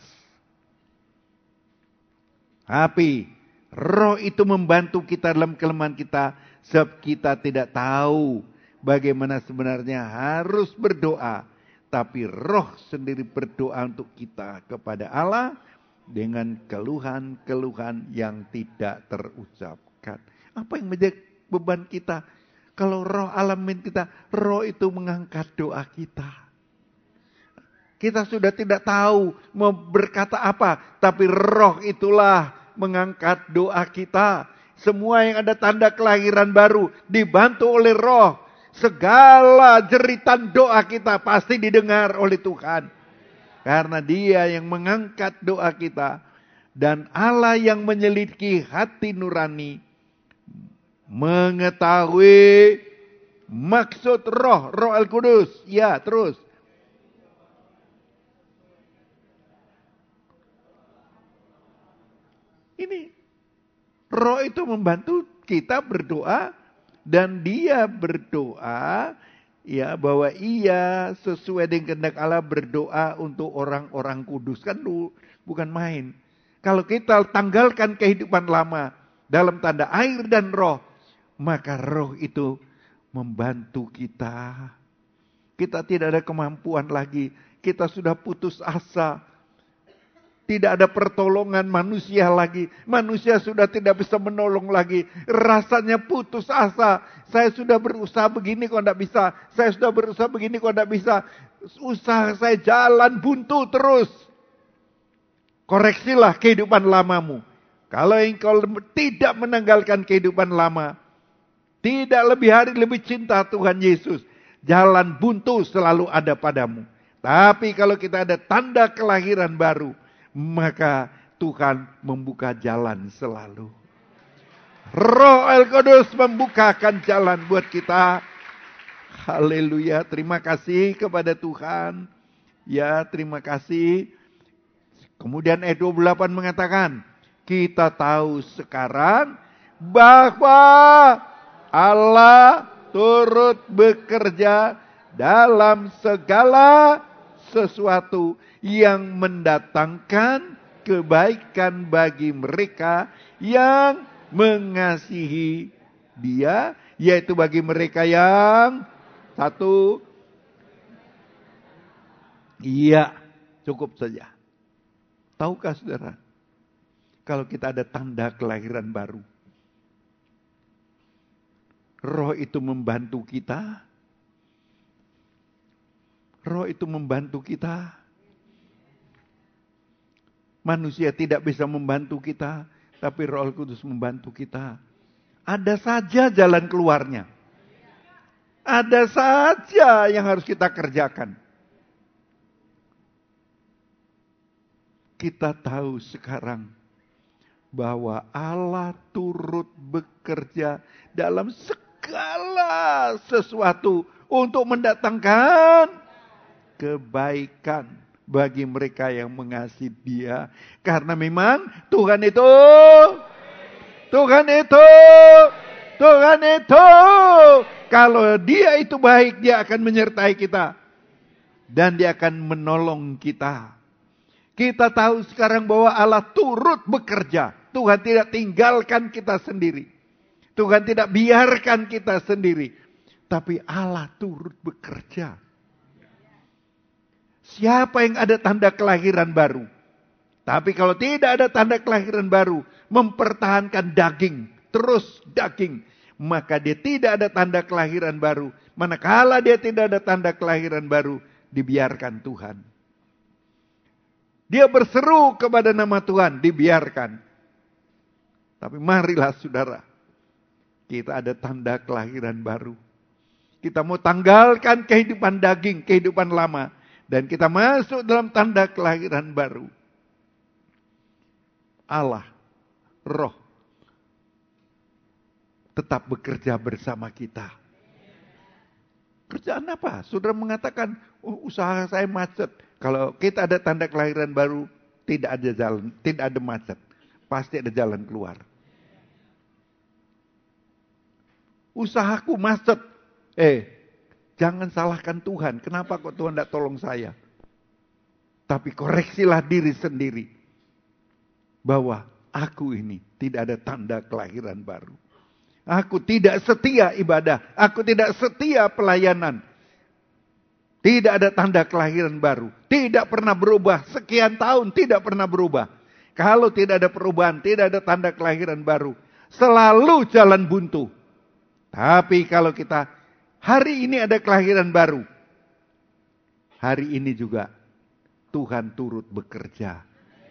Tapi Roh itu membantu kita dalam kelemahan kita, sebab kita tidak tahu bagaimana sebenarnya harus berdoa. Tapi Roh sendiri berdoa untuk kita kepada Allah dengan keluhan-keluhan yang tidak terucapkan. Apa yang menjadi beban kita? Kalau Roh alamin kita, Roh itu mengangkat doa kita. Kita sudah tidak tahu mau berkata apa, tapi Roh itulah mengangkat doa kita. Semua yang ada tanda kelahiran baru dibantu oleh Roh. Segala jeritan doa kita pasti didengar oleh Tuhan. Karena Dia yang mengangkat doa kita. Dan Allah yang menyelidiki hati nurani mengetahui maksud Roh, Roh Al-Kudus. Ya, terus. Ini Roh itu membantu kita berdoa dan Dia berdoa ya bahwa Ia sesuai dengan kehendak Allah berdoa untuk orang-orang kudus. Kan lu bukan main. Kalau kita tanggalkan kehidupan lama dalam tanda air dan Roh, maka Roh itu membantu kita. Kita tidak ada kemampuan lagi. Kita sudah putus asa. Tidak ada pertolongan manusia lagi. Manusia sudah tidak bisa menolong lagi. Rasanya putus asa. Saya sudah berusaha begini kok tidak bisa. Saya sudah berusaha begini kok tidak bisa. Usaha saya jalan buntu terus. Koreksilah kehidupan lamamu. Kalau engkau tidak menanggalkan kehidupan lama. Tidak lebih hari lebih cinta Tuhan Yesus. Jalan buntu selalu ada padamu. Tapi kalau kita ada tanda kelahiran baru, maka Tuhan membuka jalan selalu. Roh Al-Kudus membukakan jalan buat kita. Haleluya. Terima kasih kepada Tuhan. Ya, terima kasih. Kemudian ayat dua puluh delapan mengatakan, kita tahu sekarang bahwa Allah turut bekerja dalam segala sesuatu yang mendatangkan kebaikan bagi mereka yang mengasihi Dia, yaitu bagi mereka yang satu. Iya, cukup saja. Tahukah saudara, kalau kita ada tanda kelahiran baru, Roh itu membantu kita. Roh itu membantu kita. Manusia tidak bisa membantu kita, tapi Roh Kudus membantu kita. Ada saja jalan keluarnya. Ada saja yang harus kita kerjakan. Kita tahu sekarang bahwa Allah turut bekerja dalam segala sesuatu untuk mendatangkan kebaikan bagi mereka yang mengasihi Dia. Karena memang Tuhan itu, Tuhan itu, Tuhan itu, kalau Dia itu baik, Dia akan menyertai kita. Dan Dia akan menolong kita. Kita tahu sekarang bahwa Allah turut bekerja. Tuhan tidak tinggalkan kita sendiri. Tuhan tidak biarkan kita sendiri. Tapi Allah turut bekerja. Siapa yang ada tanda kelahiran baru? Tapi kalau tidak ada tanda kelahiran baru, mempertahankan daging, terus daging, maka dia tidak ada tanda kelahiran baru. Manakala dia tidak ada tanda kelahiran baru, dibiarkan Tuhan. Dia berseru kepada nama Tuhan, dibiarkan. Tapi marilah saudara, kita ada tanda kelahiran baru. Kita mau tanggalkan kehidupan daging, kehidupan lama. Dan kita masuk dalam tanda kelahiran baru. Allah, Roh, tetap bekerja bersama kita. Kerjaan apa? Saudara mengatakan, oh, usaha saya macet. Kalau kita ada tanda kelahiran baru, tidak ada jalan, tidak ada macet. Pasti ada jalan keluar. Usahaku macet. Eh, jangan salahkan Tuhan. Kenapa kok Tuhan tidak tolong saya? Tapi koreksilah diri sendiri. Bahwa aku ini tidak ada tanda kelahiran baru. Aku tidak setia ibadah. Aku tidak setia pelayanan. Tidak ada tanda kelahiran baru. Tidak pernah berubah. Sekian tahun tidak pernah berubah. Kalau tidak ada perubahan, tidak ada tanda kelahiran baru. Selalu jalan buntu. Tapi kalau kita hari ini ada kelahiran baru. Hari ini juga Tuhan turut bekerja.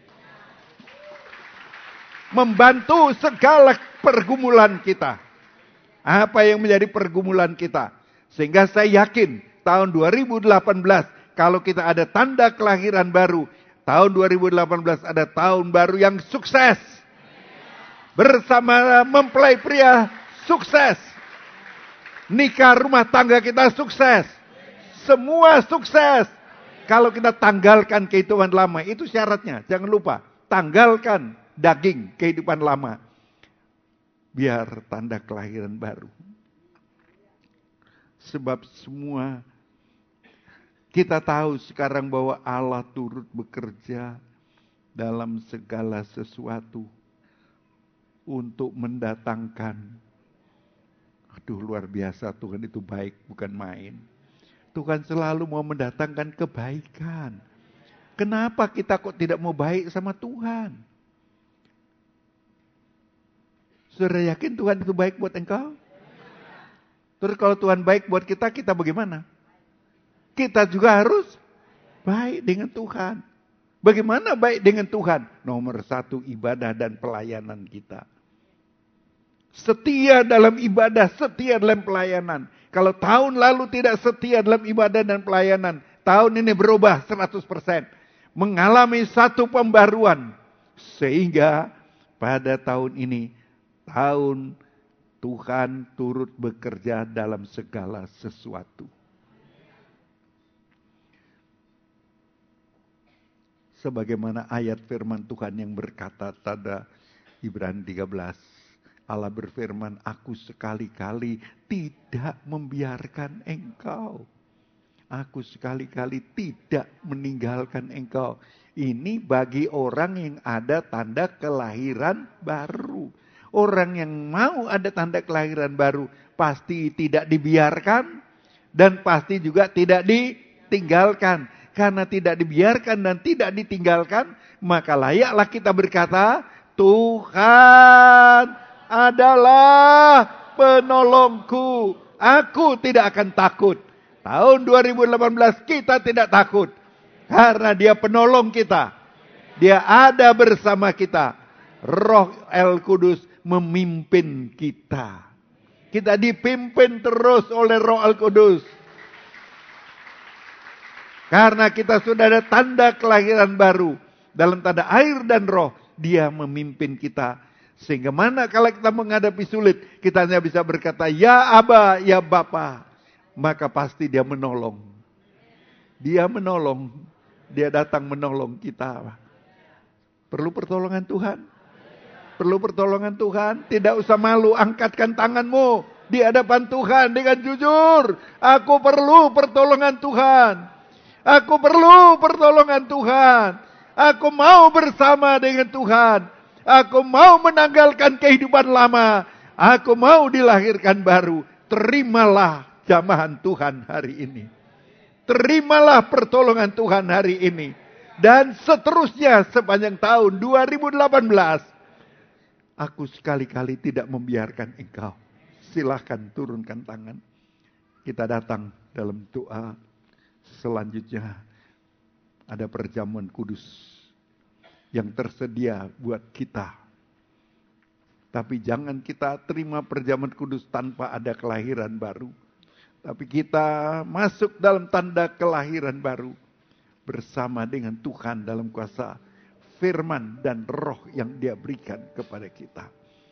Membantu segala pergumulan kita. Apa yang menjadi pergumulan kita. Sehingga saya yakin tahun dua ribu delapan belas kalau kita ada tanda kelahiran baru. Tahun dua ribu delapan belas ada tahun baru yang sukses. Bersama mempelai pria sukses. Nikah rumah tangga kita sukses. Semua sukses. Kalau kita tanggalkan kehidupan lama. Itu syaratnya. Jangan lupa. Tanggalkan daging kehidupan lama. Biar tanda kelahiran baru. Sebab semua kita tahu sekarang bahwa Allah turut bekerja dalam segala sesuatu untuk mendatangkan. Aduh, luar biasa, Tuhan itu baik, bukan main. Tuhan selalu mau mendatangkan kebaikan. Kenapa kita kok tidak mau baik sama Tuhan? Saudara yakin Tuhan itu baik buat engkau? Terus kalau Tuhan baik buat kita, kita bagaimana? Kita juga harus baik dengan Tuhan. Bagaimana baik dengan Tuhan? Nomor satu, ibadah dan pelayanan kita. Setia dalam ibadah, setia dalam pelayanan. Kalau tahun lalu tidak setia dalam ibadah dan pelayanan, tahun ini berubah seratus persen. Mengalami satu pembaruan. Sehingga pada tahun ini, tahun Tuhan turut bekerja dalam segala sesuatu. Sebagaimana ayat firman Tuhan yang berkata pada Ibrani tiga belas. Allah berfirman, aku sekali-kali tidak membiarkan engkau. Aku sekali-kali tidak meninggalkan engkau. Ini bagi orang yang ada tanda kelahiran baru. Orang yang mau ada tanda kelahiran baru pasti tidak dibiarkan dan pasti juga tidak ditinggalkan. Karena tidak dibiarkan dan tidak ditinggalkan, maka layaklah kita berkata, Tuhan adalah penolongku. Aku tidak akan takut. Tahun dua ribu delapan belas kita tidak takut. Karena Dia penolong kita. Dia ada bersama kita. Roh El Kudus memimpin kita. Kita dipimpin terus oleh Roh Al Kudus. Karena kita sudah ada tanda kelahiran baru. Dalam tanda air dan roh. Dia memimpin kita. Sehingga mana kalau kita menghadapi sulit. Kita hanya bisa berkata, ya Aba, ya Bapa. Maka pasti Dia menolong. Dia menolong. Dia datang menolong kita. Perlu pertolongan Tuhan? Perlu pertolongan Tuhan. Tidak usah malu, angkatkan tanganmu di hadapan Tuhan dengan jujur. Aku perlu pertolongan Tuhan. Aku perlu pertolongan Tuhan. Aku mau bersama dengan Tuhan. Aku mau menanggalkan kehidupan lama. Aku mau dilahirkan baru. Terimalah jamahan Tuhan hari ini. Terimalah pertolongan Tuhan hari ini. Dan seterusnya sepanjang tahun dua ribu delapan belas. Aku sekali-kali tidak membiarkan engkau. Silahkan turunkan tangan. Kita datang dalam doa. Selanjutnya ada perjamuan kudus yang tersedia buat kita. Tapi jangan kita terima perjamuan kudus tanpa ada kelahiran baru. Tapi kita masuk dalam tanda kelahiran baru. Bersama dengan Tuhan dalam kuasa firman dan roh yang Dia berikan kepada kita.